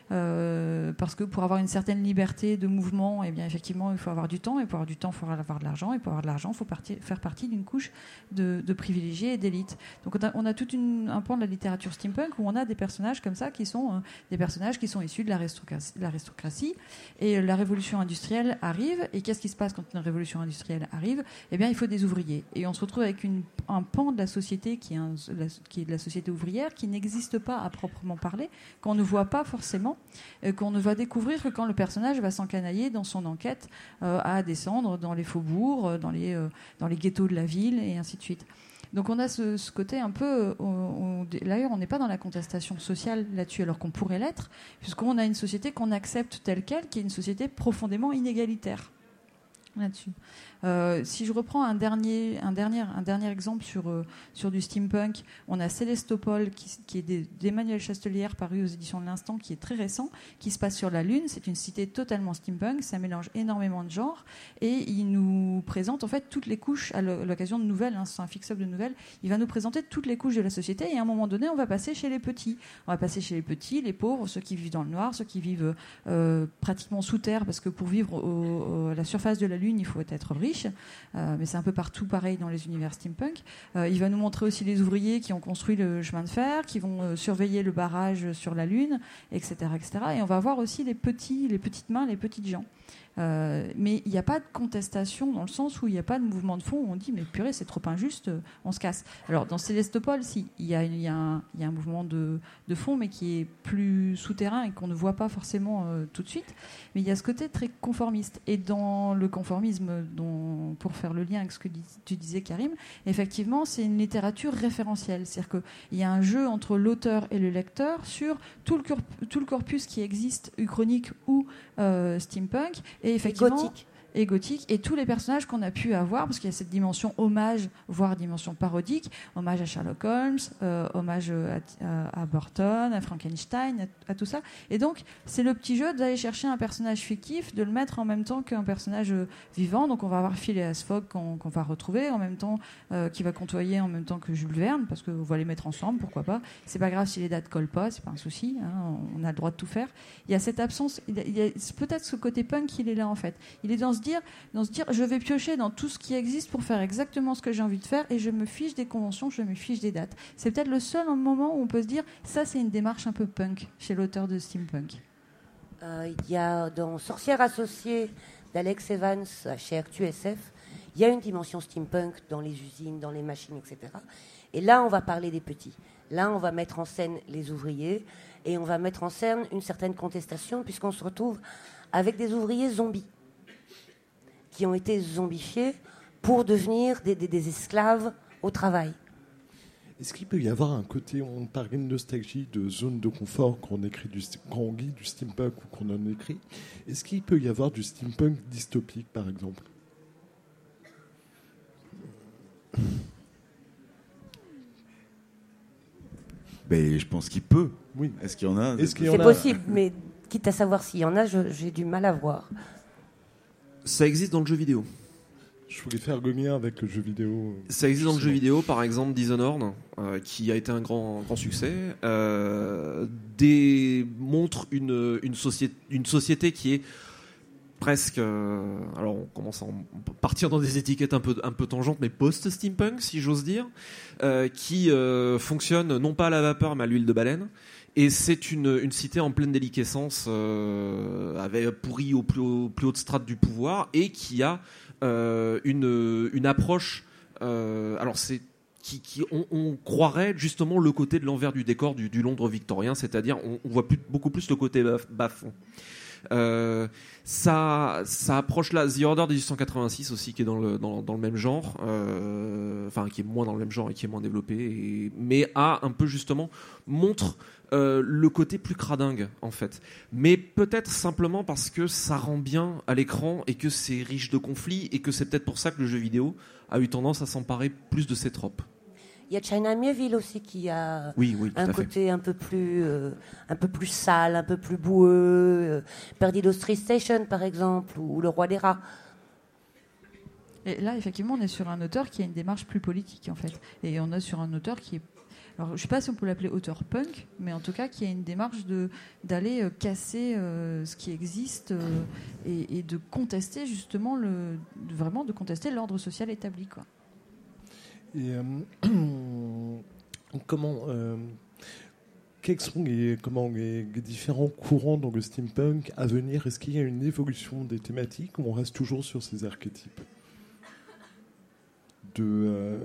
Euh, parce que pour avoir une certaine liberté de mouvement, eh bien, effectivement, il faut avoir du temps. Et pour avoir du temps, il faut avoir de l'argent. Et pour avoir de l'argent, il faut partir, faire partie d'une couche de, de privilégiés et d'élite. Donc on a, on a tout une, un pan de la littérature steampunk où on a des personnages comme ça qui sont euh, des personnages qui sont issus de l'aristocratie. De l'aristocratie. Et euh, la révolution industrielle arrive. Et qu'est-ce qui se passe quand une révolution industrielle arrive ? Eh bien, il faut des ouvriers. Et on se retrouve avec une, un pan de la société qui est, un, la, qui est de la société ouvrière qui n'existe n'existe pas à proprement parler, qu'on ne voit pas forcément, euh, qu'on ne va découvrir que quand le personnage va s'encanailler dans son enquête euh, à descendre dans les faubourgs, euh, dans les, euh, dans les ghettos de la ville, et ainsi de suite. Donc on a ce, ce côté un peu... On, on, d'ailleurs, on n'est pas dans la contestation sociale là-dessus, alors qu'on pourrait l'être, puisqu'on a une société qu'on accepte telle qu'elle, qui est une société profondément inégalitaire là-dessus. Euh, si je reprends un dernier, un dernier, un dernier exemple sur, euh, sur du steampunk, on a Célestopol, qui, qui est des, d'Emmanuel Chastelière, paru aux éditions de l'Instant, qui est très récent, qui se passe sur la Lune. C'est une cité totalement steampunk, ça mélange énormément de genres, et il nous présente en fait toutes les couches, à l'occasion de nouvelles, hein, c'est un fix-up de nouvelles, il va nous présenter toutes les couches de la société, et à un moment donné, on va passer chez les petits. On va passer chez les petits, les pauvres, ceux qui vivent dans le noir, ceux qui vivent euh, pratiquement sous terre, parce que pour vivre au, au, à la surface de la Lune, il faut être riche. Euh, mais c'est un peu partout pareil dans les univers steampunk. Euh, il va nous montrer aussi les ouvriers qui ont construit le chemin de fer, qui vont euh, surveiller le barrage sur la Lune, et cetera, et cetera. Et on va voir aussi les petits, les petites mains, les petites gens. Euh, mais il n'y a pas de contestation dans le sens où il n'y a pas de mouvement de fond où on dit mais purée c'est trop injuste, on se casse. Alors dans Célestopol, si, il y a, il y a, un, il y a un mouvement de, de fond mais qui est plus souterrain et qu'on ne voit pas forcément euh, tout de suite, mais il y a ce côté très conformiste. Et dans le conformisme, dont, pour faire le lien avec ce que tu disais Karim, effectivement c'est une littérature référentielle, c'est-à-dire qu'il y a un jeu entre l'auteur et le lecteur sur tout le, corp- tout le corpus qui existe, uchronique ou euh, steampunk, et effectivement, et gothique. Et gothique, et tous les personnages qu'on a pu avoir, parce qu'il y a cette dimension hommage, voire dimension parodique, hommage à Sherlock Holmes, euh, hommage à, à, à Burton, à Frankenstein, à, à tout ça. Et donc, c'est le petit jeu d'aller chercher un personnage fictif, de le mettre en même temps qu'un personnage vivant. Donc, on va avoir Phileas Fogg qu'on, qu'on va retrouver, en même temps, euh, qui va côtoyer en même temps que Jules Verne, parce qu'on va les mettre ensemble, pourquoi pas. C'est pas grave si les dates collent pas, c'est pas un souci, hein, on a le droit de tout faire. Il y a cette absence, il y a, il y a peut-être ce côté punk, il est là en fait. Il est dans ce dire, dans se dire, je vais piocher dans tout ce qui existe pour faire exactement ce que j'ai envie de faire et je me fiche des conventions, je me fiche des dates. C'est peut-être le seul moment où on peut se dire, ça c'est une démarche un peu punk chez l'auteur de steampunk. Euh, il y a dans Sorcière associée d'Alex Evans chez Actu S F, il y a une dimension steampunk dans les usines, dans les machines, et cetera. Et là, on va parler des petits. Là, on va mettre en scène les ouvriers et on va mettre en scène une certaine contestation puisqu'on se retrouve avec des ouvriers zombies qui ont été zombifiés pour devenir des, des, des esclaves au travail. Est-ce qu'il peut y avoir un côté, on parle de nostalgie, de zone de confort quand on, écrit du, quand on lit du steampunk ou qu'on en écrit? Est-ce qu'il peut y avoir du steampunk dystopique, par exemple? Ben, je pense qu'il peut. Oui. Est-ce qu'il y en a? Est-ce qu'il y en C'est a... possible, mais quitte à savoir s'il y en a, je, j'ai du mal à voir. Ça existe dans le jeu vidéo. Je voulais faire le lien avec le jeu vidéo. Ça existe dans le jeu vidéo, par exemple Dishonored, euh, qui a été un grand, grand succès, euh, des, montre une, une, société, une société qui est presque... Euh, alors on commence à en partir dans des étiquettes un peu, un peu tangentes, mais post-steampunk, si j'ose dire, euh, qui euh, fonctionne non pas à la vapeur, mais à l'huile de baleine. Et c'est une, une cité en pleine déliquescence, euh, avec pourri au plus, haut, plus haute strate du pouvoir, et qui a euh, une, une approche... Euh, alors c'est... Qui, qui, on, on croirait justement le côté de l'envers du décor du, du Londres victorien, c'est-à-dire on, on voit plus, beaucoup plus le côté bas-fond. Euh, ça, ça approche là The Order dix-huit cent quatre-vingt-six aussi, qui est dans le, dans, dans le même genre, euh, enfin qui est moins dans le même genre et qui est moins développé, et, mais a un peu justement montre euh, le côté plus cradingue en fait, mais peut-être simplement parce que ça rend bien à l'écran et que c'est riche de conflits et que c'est peut-être pour ça que le jeu vidéo a eu tendance à s'emparer plus de ces tropes. Il y a China Miéville aussi qui a oui, oui, un tout à côté fait. un peu plus, euh, un peu plus sale, un peu plus boueux. Euh, Perdido Street Station, par exemple, ou, ou Le Roi des Rats. Et là, effectivement, on est sur un auteur qui a une démarche plus politique, en fait. Et on est sur un auteur qui est... Alors, je ne sais pas si on peut l'appeler auteur punk, mais en tout cas, qui a une démarche de, d'aller euh, casser euh, ce qui existe euh, et, et de contester, justement, le, de, vraiment de contester l'ordre social établi, quoi. Et euh, comment, euh, quels sont les, comment, les, les différents courants dans le steampunk à venir? Est-ce qu'il y a une évolution des thématiques ou on reste toujours sur ces archétypes de, euh...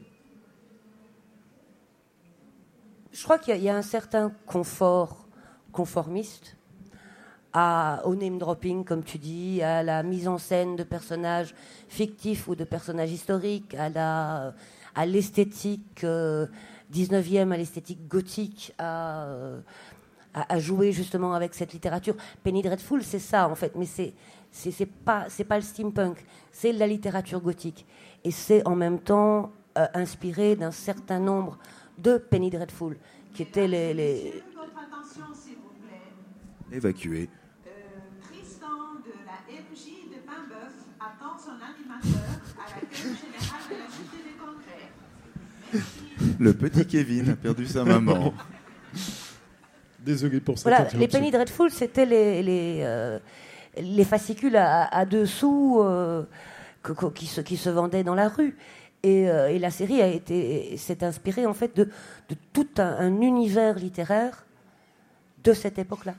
Je crois qu'il y a, il y a un certain confort conformiste à, au name dropping, comme tu dis, à la mise en scène de personnages fictifs ou de personnages historiques, à la, à l'esthétique euh, dix-neuvième, à l'esthétique gothique, à, euh, à, à jouer justement avec cette littérature. Penny Dreadful, c'est ça en fait, mais c'est c'est, c'est pas c'est pas le steampunk, c'est la littérature gothique, et c'est en même temps euh, inspiré d'un certain nombre de Penny Dreadful, qui étaient les, les... Votre attention, s'il vous plaît. Évacué. Euh, Tristan de la M J de Paimboeuf attend son animateur à l'accueil général de la Cité des Congrès. Merci. Le petit Kevin a perdu sa maman. Désolé pour cette Voilà, interruption. les Penny Dreadful, c'était les, les, euh, les fascicules à, à deux sous euh, que, que, qui, se, qui se vendaient dans la rue. Et, euh, et la série a été, s'est inspirée en fait de, de tout un, un univers littéraire de cette époque-là.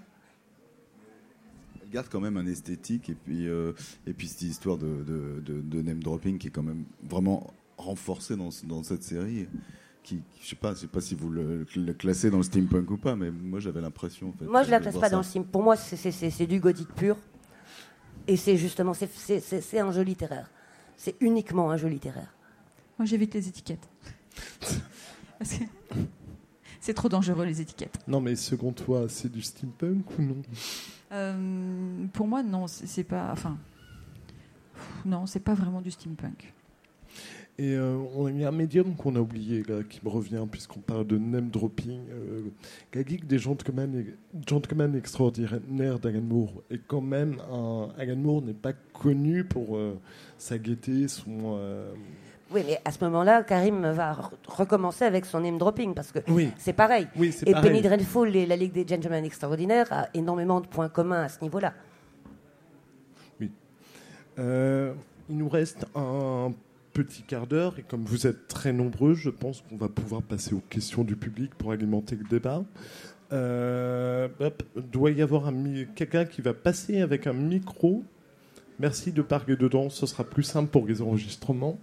Elle garde quand même un esthétique et puis, euh, et puis cette histoire de, de, de, de name dropping qui est quand même vraiment renforcée dans, dans cette série. Qui, je sais pas, je sais pas si vous le, le classez dans le steampunk ou pas, mais moi j'avais l'impression. En fait, Moi, je la de classe voir pas ça. dans le steam. Pour moi, c'est, c'est, c'est, c'est du gothique pur. Et c'est justement, c'est, c'est, c'est, c'est un jeu littéraire. C'est uniquement un jeu littéraire. Moi, j'évite les étiquettes. Parce que c'est trop dangereux, les étiquettes. Non, mais selon toi, c'est du steampunk ou non? Euh, pour moi, non, c'est, c'est pas... Enfin... Non, c'est pas vraiment du steampunk. Et euh, on a mis un médium qu'on a oublié, là, qui me revient, puisqu'on parle de name dropping. Euh, la Ligue des Gentlemen, Gentlemen Extraordinaires d'Alan Moore. Et quand même, un, Alan Moore n'est pas connu pour euh, sa gaieté, son... Euh... Oui, mais à ce moment-là, Karim va re- recommencer avec son name dropping, parce que Oui. c'est pareil. Oui, c'est et pareil. Penny Dreadful et la Ligue des Gentlemen Extraordinaires a énormément de points communs à ce niveau-là. Euh, il nous reste un petit quart d'heure et comme vous êtes très nombreux, je pense qu'on va pouvoir passer aux questions du public pour alimenter le débat. Euh, hop, doit y avoir un mi- quelqu'un qui va passer avec un micro. Merci de parler dedans, ce sera plus simple pour les enregistrements.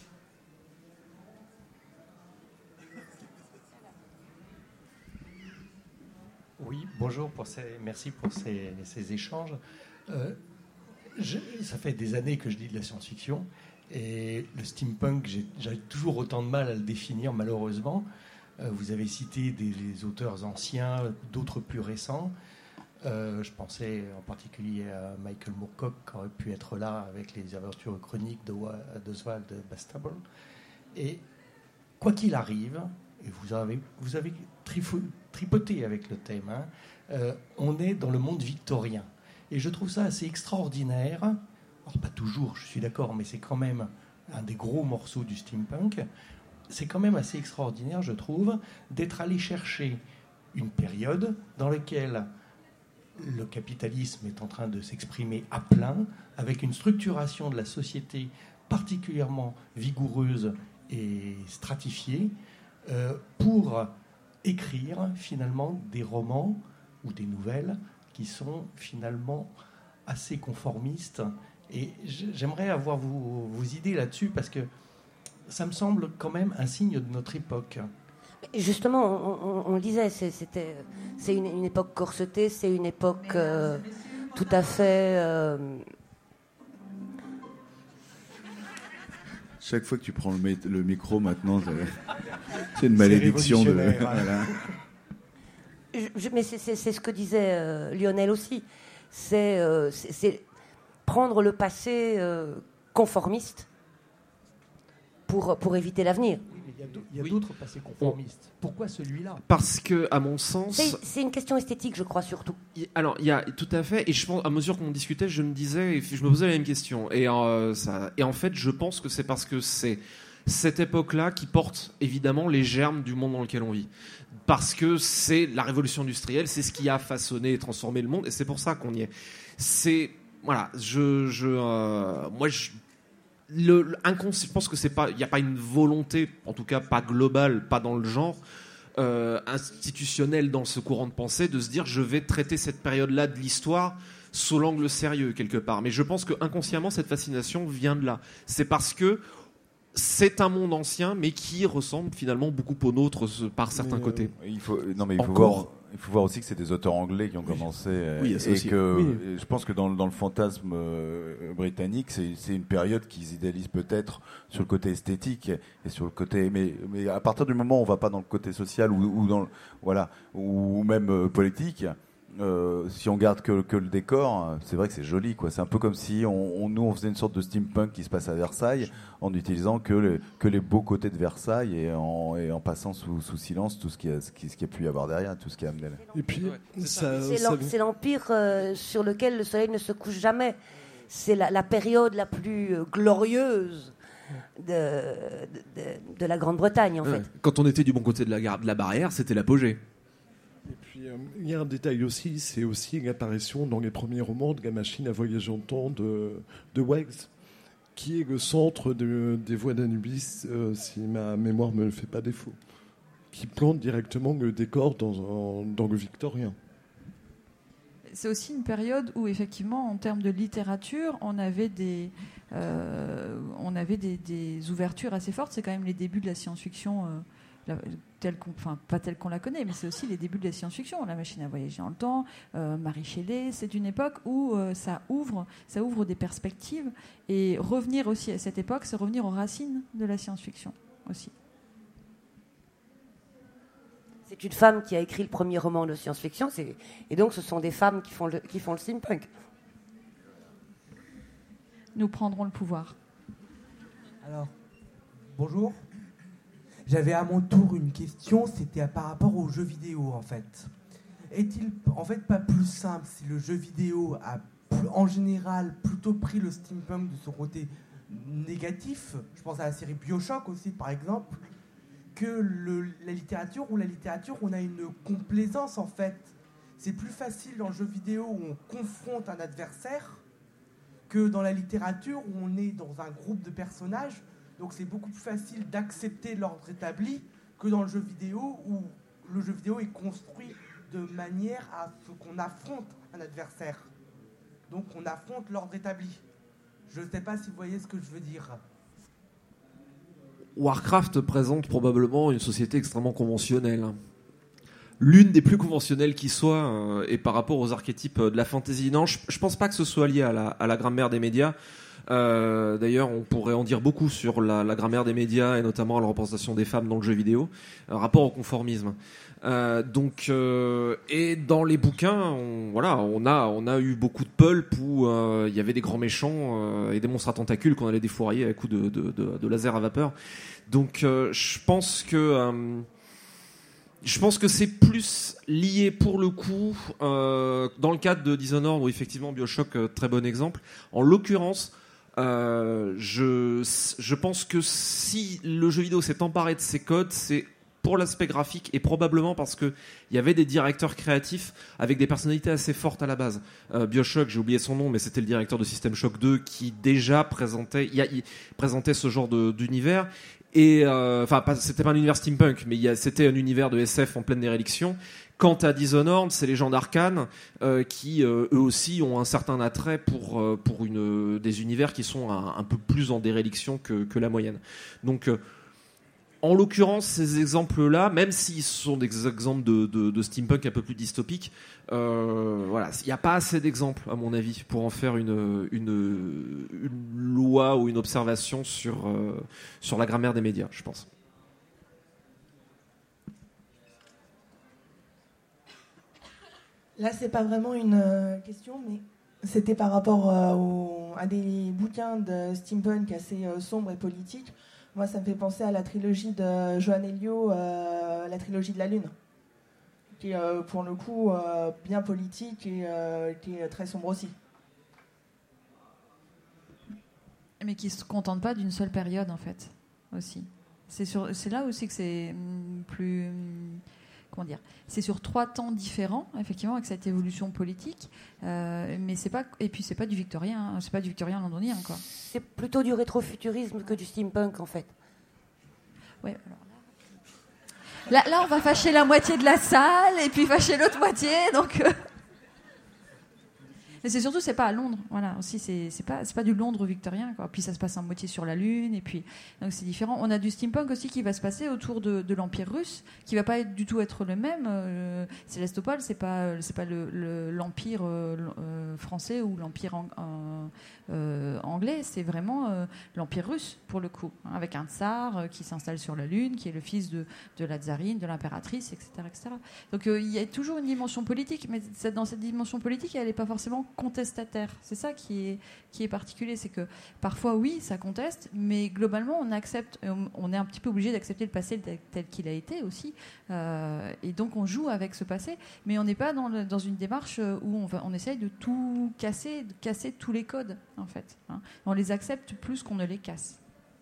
Oui, bonjour, pour ces, merci pour ces, ces échanges. Euh, je, ça fait des années que je lis de la science-fiction et le steampunk, j'ai, j'ai toujours autant de mal à le définir malheureusement. Euh, vous avez cité des, des auteurs anciens, d'autres plus récents. Euh, je pensais en particulier à Michael Moorcock qui aurait pu être là avec les aventures chroniques de d'Oswald Bastable. Et quoi qu'il arrive, et vous avez, vous avez trifou, tripoté avec le thème, hein, euh, on est dans le monde victorien. Et je trouve ça assez extraordinaire. Alors, pas toujours, je suis d'accord, mais c'est quand même un des gros morceaux du steampunk. C'est quand même assez extraordinaire, je trouve, d'être allé chercher une période dans laquelle le capitalisme est en train de s'exprimer à plein, avec une structuration de la société particulièrement vigoureuse et stratifiée, euh, pour écrire finalement des romans ou des nouvelles qui sont finalement assez conformistes. Et j'aimerais avoir vos, vos idées là-dessus, parce que ça me semble quand même un signe de notre époque. Justement, on, on, on le disait, c'est, c'était, c'est une, une époque corsetée, c'est une époque euh, tout à fait... Euh... Chaque fois que tu prends le, le micro maintenant, c'est une malédiction. De... voilà. je, mais c'est, c'est, c'est ce que disait euh, Lionel aussi. C'est, euh, c'est, c'est prendre le passé euh, conformiste pour, pour éviter l'avenir. Il y a d'autres passés conformistes. Pourquoi celui-là ? Parce que, à mon sens... C'est, c'est une question esthétique, je crois, surtout. Alors, il y a tout à fait... Et je pense, à mesure qu'on discutait, je me disais... Je me posais la même question. Et, euh, ça, et en fait, je pense que c'est parce que c'est cette époque-là qui porte, évidemment, les germes du monde dans lequel on vit. Parce que c'est la révolution industrielle, c'est ce qui a façonné et transformé le monde. Et c'est pour ça qu'on y est. C'est... Voilà. Je... je euh, moi, je... Le, le inconscient, je pense que c'est pas, il n'y a pas une volonté, en tout cas pas globale, pas dans le genre euh, institutionnel dans ce courant de pensée, de se dire je vais traiter cette période-là de l'histoire sous l'angle sérieux quelque part. Mais je pense que inconsciemment cette fascination vient de là. C'est parce que c'est un monde ancien, mais qui ressemble finalement beaucoup au nôtre par certains mais, côtés. Euh, il faut, non mais il faut voir. Il faut voir aussi que c'est des auteurs anglais qui ont oui. commencé oui, et aussi. que oui. je pense que dans, dans le fantasme euh, britannique, c'est, c'est une période qu'ils idéalisent peut-être sur le côté esthétique et sur le côté, mais, mais à partir du moment où on va pas dans le côté social ou, ou dans le, voilà ou même euh, politique. Euh, si on garde que, que le décor, c'est vrai que c'est joli, quoi. C'est un peu comme si on, on, nous on faisait une sorte de steampunk qui se passe à Versailles en utilisant que les, que les beaux côtés de Versailles et en, et en passant sous, sous silence tout ce qui a, ce qui, ce qui a pu y avoir derrière, tout ce qui a amené. Et puis, ouais, c'est, ça, c'est, ça... c'est l'empire euh, sur lequel le soleil ne se couche jamais. C'est la, la période la plus euh, glorieuse de, de, de, de la Grande-Bretagne, en ouais. fait. Quand on était du bon côté de la, de la barrière, c'était l'apogée. Et puis, euh, il y a un détail aussi, c'est aussi l'apparition dans les premiers romans de la machine à voyager en temps de, de Wells, qui est le centre de, des voies d'Anubis, euh, si ma mémoire ne me fait pas défaut, qui plante directement le décor dans, en, dans le victorien. C'est aussi une période où, effectivement, en termes de littérature, on avait des, euh, on avait des, des ouvertures assez fortes. C'est quand même les débuts de la science-fiction... Euh, La, telle qu'on, enfin, pas telle qu'on la connaît, mais c'est aussi les débuts de la science-fiction. La machine à voyager dans le temps, euh, Mary Shelley, c'est une époque où euh, ça ouvre, ça ouvre des perspectives. Et revenir aussi à cette époque, c'est revenir aux racines de la science-fiction aussi. C'est une femme qui a écrit le premier roman de science-fiction, c'est, et donc ce sont des femmes qui font le, qui font le steampunk. Nous prendrons le pouvoir. Alors, bonjour. J'avais à mon tour une question, c'était par rapport aux jeux vidéo en fait. Est-il en fait pas plus simple si le jeu vidéo a en général plutôt pris le steampunk de son côté négatif, je pense à la série BioShock aussi par exemple, que le, la littérature, où la littérature on a une complaisance en fait. C'est plus facile dans le jeu vidéo où on confronte un adversaire que dans la littérature où on est dans un groupe de personnages, donc c'est beaucoup plus facile d'accepter l'ordre établi que dans le jeu vidéo où le jeu vidéo est construit de manière à ce qu'on affronte un adversaire. Donc on affronte l'ordre établi. Je ne sais pas si vous voyez ce que je veux dire. Warcraft présente probablement une société extrêmement conventionnelle. L'une des plus conventionnelles qui soit, euh, et par rapport aux archétypes de la fantasy. Non, je, je pense pas que ce soit lié à la, à la grammaire des médias. Euh, d'ailleurs, on pourrait en dire beaucoup sur la, la grammaire des médias et notamment la représentation des femmes dans le jeu vidéo, euh, rapport au conformisme. Euh, donc, euh, et dans les bouquins, on, voilà, on a, on a eu beaucoup de pulp où il euh, y avait des grands méchants euh, et des monstres à tentacules qu'on allait défourailler à coups de, de, de, de laser à vapeur. Donc, euh, je pense que euh, Je pense que c'est plus lié pour le coup euh, dans le cadre de Dishonored où effectivement BioShock, euh, très bon exemple. En l'occurrence, euh, je, je pense que si le jeu vidéo s'est emparé de ces codes, c'est pour l'aspect graphique et probablement parce que il y avait des directeurs créatifs avec des personnalités assez fortes à la base. Euh, BioShock, j'ai oublié son nom, mais c'était le directeur de System Shock deux qui déjà présentait, il, y a, il présentait ce genre de, d'univers. Et enfin, euh, c'était pas un univers steampunk, mais il y a, c'était un univers de S F en pleine déréliction. Quant à Dishonored, c'est les gens d'Arkane euh, qui, euh, eux aussi, ont un certain attrait pour euh, pour une des univers qui sont un, un peu plus en déréliction que que la moyenne. Donc euh, en l'occurrence, ces exemples-là, même s'ils sont des exemples de, de, de steampunk un peu plus dystopiques, euh, voilà, il n'y a pas assez d'exemples, à mon avis, pour en faire une, une, une loi ou une observation sur, euh, sur la grammaire des médias, je pense. Là, c'est pas vraiment une euh, question, mais c'était par rapport euh, au, à des bouquins de steampunk assez euh, sombres et politiques. Moi, ça me fait penser à la trilogie de Johan Elio, euh, la trilogie de la Lune, qui est euh, pour le coup euh, bien politique et euh, qui est très sombre aussi. Mais qui ne se contente pas d'une seule période, en fait, aussi. C'est, sur, c'est là aussi que c'est plus... Comment dire ? C'est sur trois temps différents, effectivement, avec cette évolution politique. Euh, mais c'est pas, et puis, c'est pas du victorien, hein, c'est pas du victorien londonien, quoi. C'est plutôt du rétrofuturisme que du steampunk, en fait. Ouais, alors là... là... Là, on va fâcher la moitié de la salle, et puis fâcher l'autre moitié, donc... Euh... Mais c'est surtout, c'est pas à Londres, voilà, aussi, c'est, c'est, pas, c'est pas du Londres victorien, quoi. Puis ça se passe en moitié sur la Lune, et puis, donc c'est différent. On a du steampunk aussi qui va se passer autour de, de l'Empire russe, qui va pas être, du tout être le même. Euh, Sélastopol, c'est pas, c'est pas le, le, l'Empire euh, euh, français ou l'Empire ang, euh, euh, anglais, c'est vraiment euh, l'Empire russe, pour le coup, hein, avec un tsar euh, qui s'installe sur la Lune, qui est le fils de, de la tsarine, de l'impératrice, et cetera, et cetera. Donc euh, il y a toujours une dimension politique, mais dans cette dimension politique, elle n'est pas forcément contestataire. C'est ça qui est, qui est particulier, c'est que parfois oui, ça conteste, mais globalement on accepte, on est un petit peu obligé d'accepter le passé tel, tel qu'il a été aussi, euh, et donc on joue avec ce passé, mais on n'est pas dans, le, dans une démarche où on, va, on essaye de tout casser, de casser tous les codes en fait. Hein. On les accepte plus qu'on ne les casse.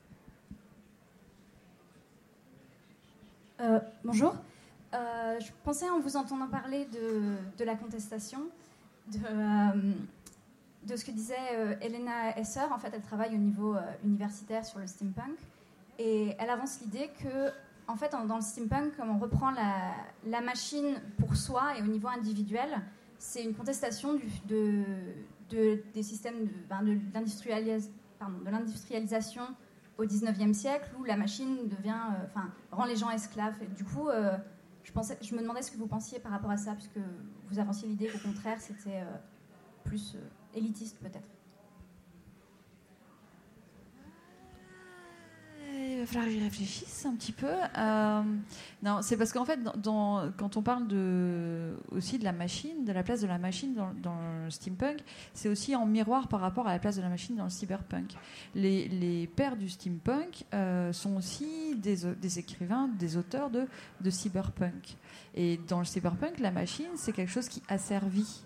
Euh, bonjour. Euh, je pensais en vous entendant parler de, de la contestation, de, euh, de ce que disait euh, Elena Esser. En fait, elle travaille au niveau euh, universitaire sur le steampunk et elle avance l'idée que, en fait, dans le steampunk, comme on reprend la, la machine pour soi et au niveau individuel, c'est une contestation du, de, de, des systèmes de, ben de, d'industrialis- pardon, de l'industrialisation au dix-neuvième siècle où la machine devient, euh, enfin, rend les gens esclaves. Et du coup, euh, je, pensais, je me demandais ce que vous pensiez par rapport à ça, puisque vous avanciez l'idée qu'au contraire, c'était euh, plus euh, élitiste peut-être. Il va falloir que j'y réfléchisse un petit peu. Euh, non, c'est parce qu'en fait, dans, dans, quand on parle de, aussi de la machine, de la place de la machine dans, dans le steampunk, c'est aussi en miroir par rapport à la place de la machine dans le cyberpunk. Les, les pères du steampunk euh, sont aussi des, des écrivains, des auteurs de, de cyberpunk. Et dans le cyberpunk, la machine, c'est quelque chose qui asservit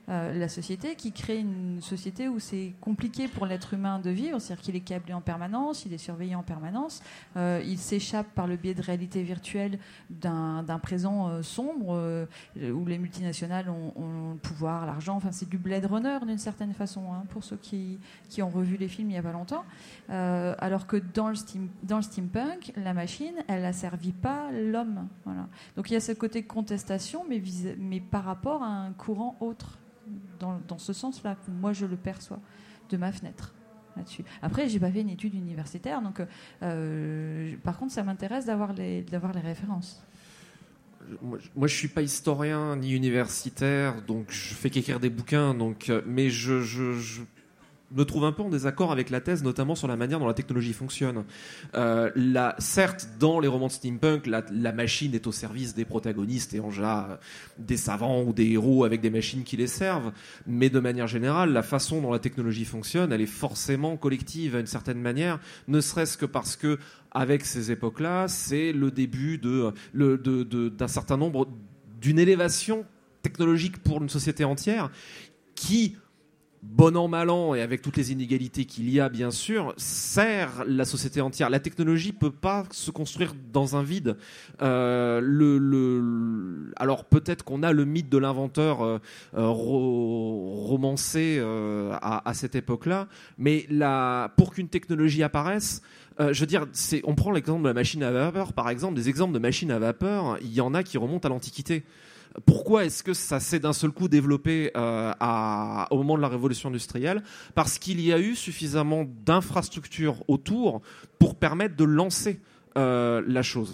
euh, la société, qui crée une société où c'est compliqué pour l'être humain de vivre, c'est-à-dire qu'il est câblé en permanence, il est surveillé en permanence, euh, il s'échappe par le biais de réalité virtuelle d'un, d'un présent euh, sombre euh, où les multinationales ont, ont le pouvoir, l'argent, enfin c'est du Blade Runner d'une certaine façon, hein, pour ceux qui, qui ont revu les films il n'y a pas longtemps, euh, alors que dans le, steam, dans le steampunk, la machine, elle n'asservit pas l'homme. Voilà. Donc il y a ce côté contestation, mais, vis- mais par rapport à un courant autre, dans, dans ce sens-là, que moi je le perçois de ma fenêtre. Là-dessus. Après, j'ai pas fait une étude universitaire, donc euh, par contre, ça m'intéresse d'avoir les, d'avoir les références. Moi, moi, je suis pas historien ni universitaire, donc je fais qu'écrire des bouquins. Donc, euh, mais je, je, je me trouve un peu en désaccord avec la thèse, notamment sur la manière dont la technologie fonctionne. Euh, la, certes, dans les romans de steampunk, la, la machine est au service des protagonistes et en général des savants ou des héros avec des machines qui les servent. Mais de manière générale, la façon dont la technologie fonctionne, elle est forcément collective à une certaine manière, ne serait-ce que parce que avec ces époques-là, c'est le début de, le, de, de, d'un certain nombre, d'une élévation technologique pour une société entière qui, bon an, mal an, et avec toutes les inégalités qu'il y a, bien sûr, sert la société entière. La technologie ne peut pas se construire dans un vide. Euh, le, le, alors peut-être qu'on a le mythe de l'inventeur euh, euh, ro- romancé euh, à, à cette époque-là, mais la, pour qu'une technologie apparaisse, Euh, je veux dire, c'est, on prend l'exemple de la machine à vapeur, par exemple, des exemples de machines à vapeur, il y en a qui remontent à l'Antiquité. Pourquoi est-ce que ça s'est d'un seul coup développé euh, à, au moment de la révolution industrielle ? Parce qu'il y a eu suffisamment d'infrastructures autour pour permettre de lancer euh, la chose.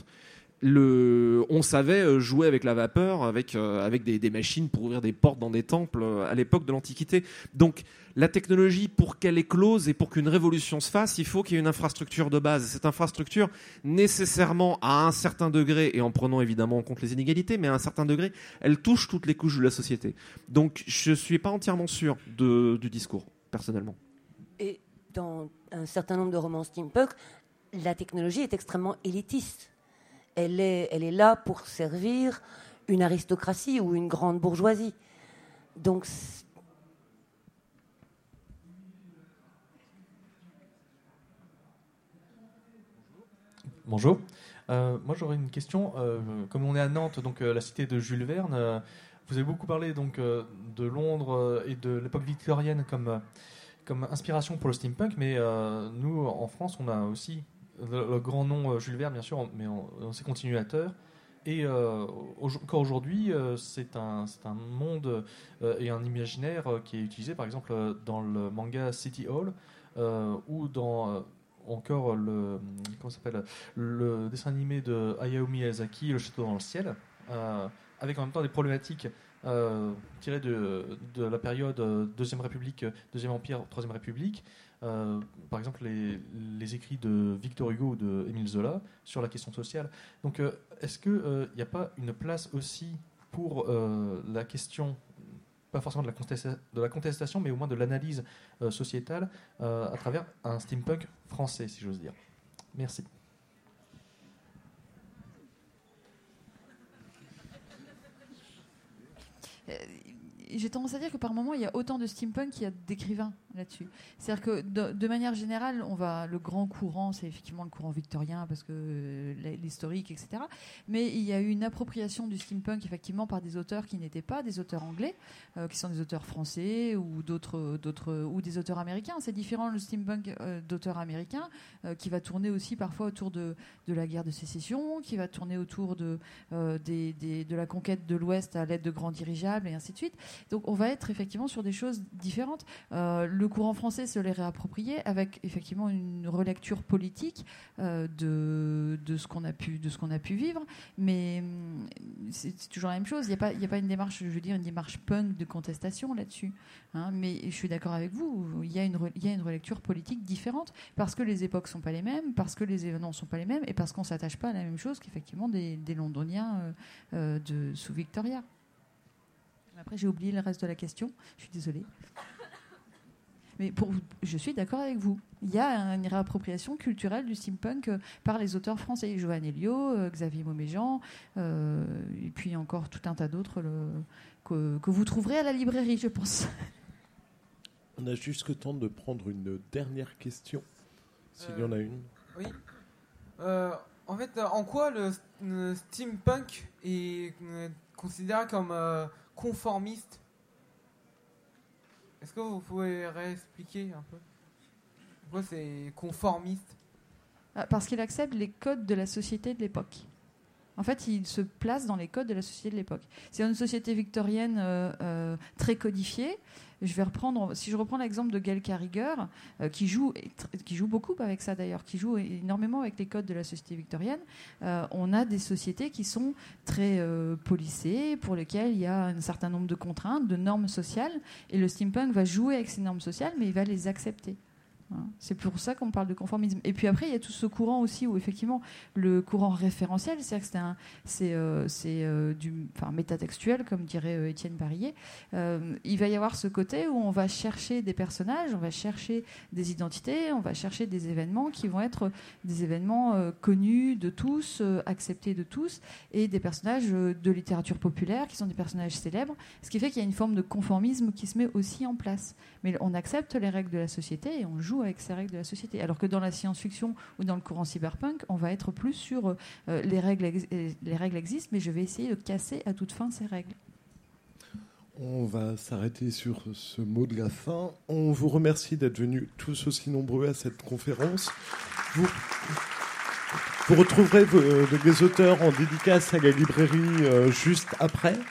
Le, on savait jouer avec la vapeur, avec, euh, avec des, des machines pour ouvrir des portes dans des temples euh, à l'époque de l'Antiquité. Donc la technologie, pour qu'elle éclose et pour qu'une révolution se fasse, il faut qu'il y ait une infrastructure de base. Et cette infrastructure, nécessairement, à un certain degré, et en prenant évidemment en compte les inégalités, mais à un certain degré, elle touche toutes les couches de la société. Donc je ne suis pas entièrement sûr de, du discours, personnellement. Et dans un certain nombre de romans steampunk, la technologie est extrêmement élitiste. Elle est, elle est là pour servir une aristocratie ou une grande bourgeoisie. Donc, c'est... Bonjour. Euh, moi, j'aurais une question. Euh, comme on est à Nantes, donc euh, la cité de Jules Verne, euh, vous avez beaucoup parlé donc euh, de Londres euh, et de l'époque victorienne comme euh, comme inspiration pour le steampunk, mais euh, nous, en France, on a aussi le, le grand nom euh, Jules Verne, bien sûr, mais on, on ses continuateurs. Et euh, encore aujourd'hui, euh, c'est un, c'est un monde euh, et un imaginaire euh, qui est utilisé, par exemple, euh, dans le manga City Hall, euh, ou dans euh, encore le, comment ça s'appelle, le dessin animé de Hayao Miyazaki, Le Château dans le ciel, euh, avec en même temps des problématiques euh, tirées de, de la période Deuxième République, Deuxième Empire, Troisième République. Euh, par exemple, les, les écrits de Victor Hugo ou de Émile Zola sur la question sociale. Donc, euh, est-ce qu'il n'y euh, a pas une place aussi pour euh, la question, pas forcément de la, contesta- de la contestation, mais au moins de l'analyse euh, sociétale euh, à travers un steampunk français, si j'ose dire. Merci. Euh, j'ai tendance à dire que par moment, il y a autant de steampunk qu'il y a d'écrivains là-dessus. C'est-à-dire que de, de manière générale, on va, le grand courant, c'est effectivement le courant victorien, parce que euh, l'historique, et cetera. Mais il y a eu une appropriation du steampunk, effectivement, par des auteurs qui n'étaient pas des auteurs anglais, euh, qui sont des auteurs français ou, d'autres, d'autres, ou des auteurs américains. C'est différent, le steampunk euh, d'auteurs américains, euh, qui va tourner aussi parfois autour de, de la guerre de sécession, qui va tourner autour de, euh, des, des, de la conquête de l'Ouest à l'aide de grands dirigeables, et ainsi de suite. Donc on va être effectivement sur des choses différentes. Euh, le courant français se l'est réapproprié avec effectivement une relecture politique euh, de, de, ce qu'on a pu, de ce qu'on a pu vivre, mais c'est, c'est toujours la même chose. Il n'y a pas, il n'y a pas une démarche, je veux dire, une démarche punk de contestation là-dessus. Hein, mais je suis d'accord avec vous, il y a une, il y a une relecture politique différente parce que les époques ne sont pas les mêmes, parce que les événements ne sont pas les mêmes et parce qu'on ne s'attache pas à la même chose qu'effectivement des, des Londoniens euh, euh, de, sous Victoria. Après, j'ai oublié le reste de la question. Je suis désolée. Mais pour, je suis d'accord avec vous. Il y a une réappropriation culturelle du steampunk euh, par les auteurs français, Johan Elio, euh, Xavier Mauméjean, euh, et puis encore tout un tas d'autres le, que, que vous trouverez à la librairie, je pense. On a juste le temps de prendre une dernière question, s'il euh, y en a une. Oui. Euh, en fait, en quoi le, le steampunk est euh, considéré comme euh, conformiste? Est-ce que vous pouvez réexpliquer un peu pourquoi c'est conformiste? Parce qu'il accepte les codes de la société de l'époque. En fait, il se place dans les codes de la société de l'époque. C'est une société victorienne euh, euh, très codifiée. Je vais reprendre, si je reprends l'exemple de Gail Carriger, euh, qui joue, qui joue beaucoup avec ça d'ailleurs, qui joue énormément avec les codes de la société victorienne. Euh, on a des sociétés qui sont très euh, policées, pour lesquelles il y a un certain nombre de contraintes, de normes sociales, et le steampunk va jouer avec ces normes sociales, mais il va les accepter. C'est pour ça qu'on parle de conformisme. Et puis après, il y a tout ce courant aussi où effectivement le courant référentiel, c'est-à-dire que c'est, un, c'est, euh, c'est euh, du, enfin, métatextuel, comme dirait euh, Étienne Barillet. Euh, il va y avoir ce côté où on va chercher des personnages, on va chercher des identités, on va chercher des événements qui vont être des événements euh, connus de tous, euh, acceptés de tous, et des personnages euh, de littérature populaire qui sont des personnages célèbres. Ce qui fait qu'il y a une forme de conformisme qui se met aussi en place. Mais on accepte les règles de la société et on joue avec ces règles de la société. Alors que dans la science-fiction ou dans le courant cyberpunk, on va être plus sur euh, les, règles ex- les règles existent, mais je vais essayer de casser à toute fin ces règles. On va s'arrêter sur ce mot de la fin. On vous remercie d'être venus tous aussi nombreux à cette conférence. Vous, vous retrouverez vos, les auteurs en dédicace à la librairie euh, juste après.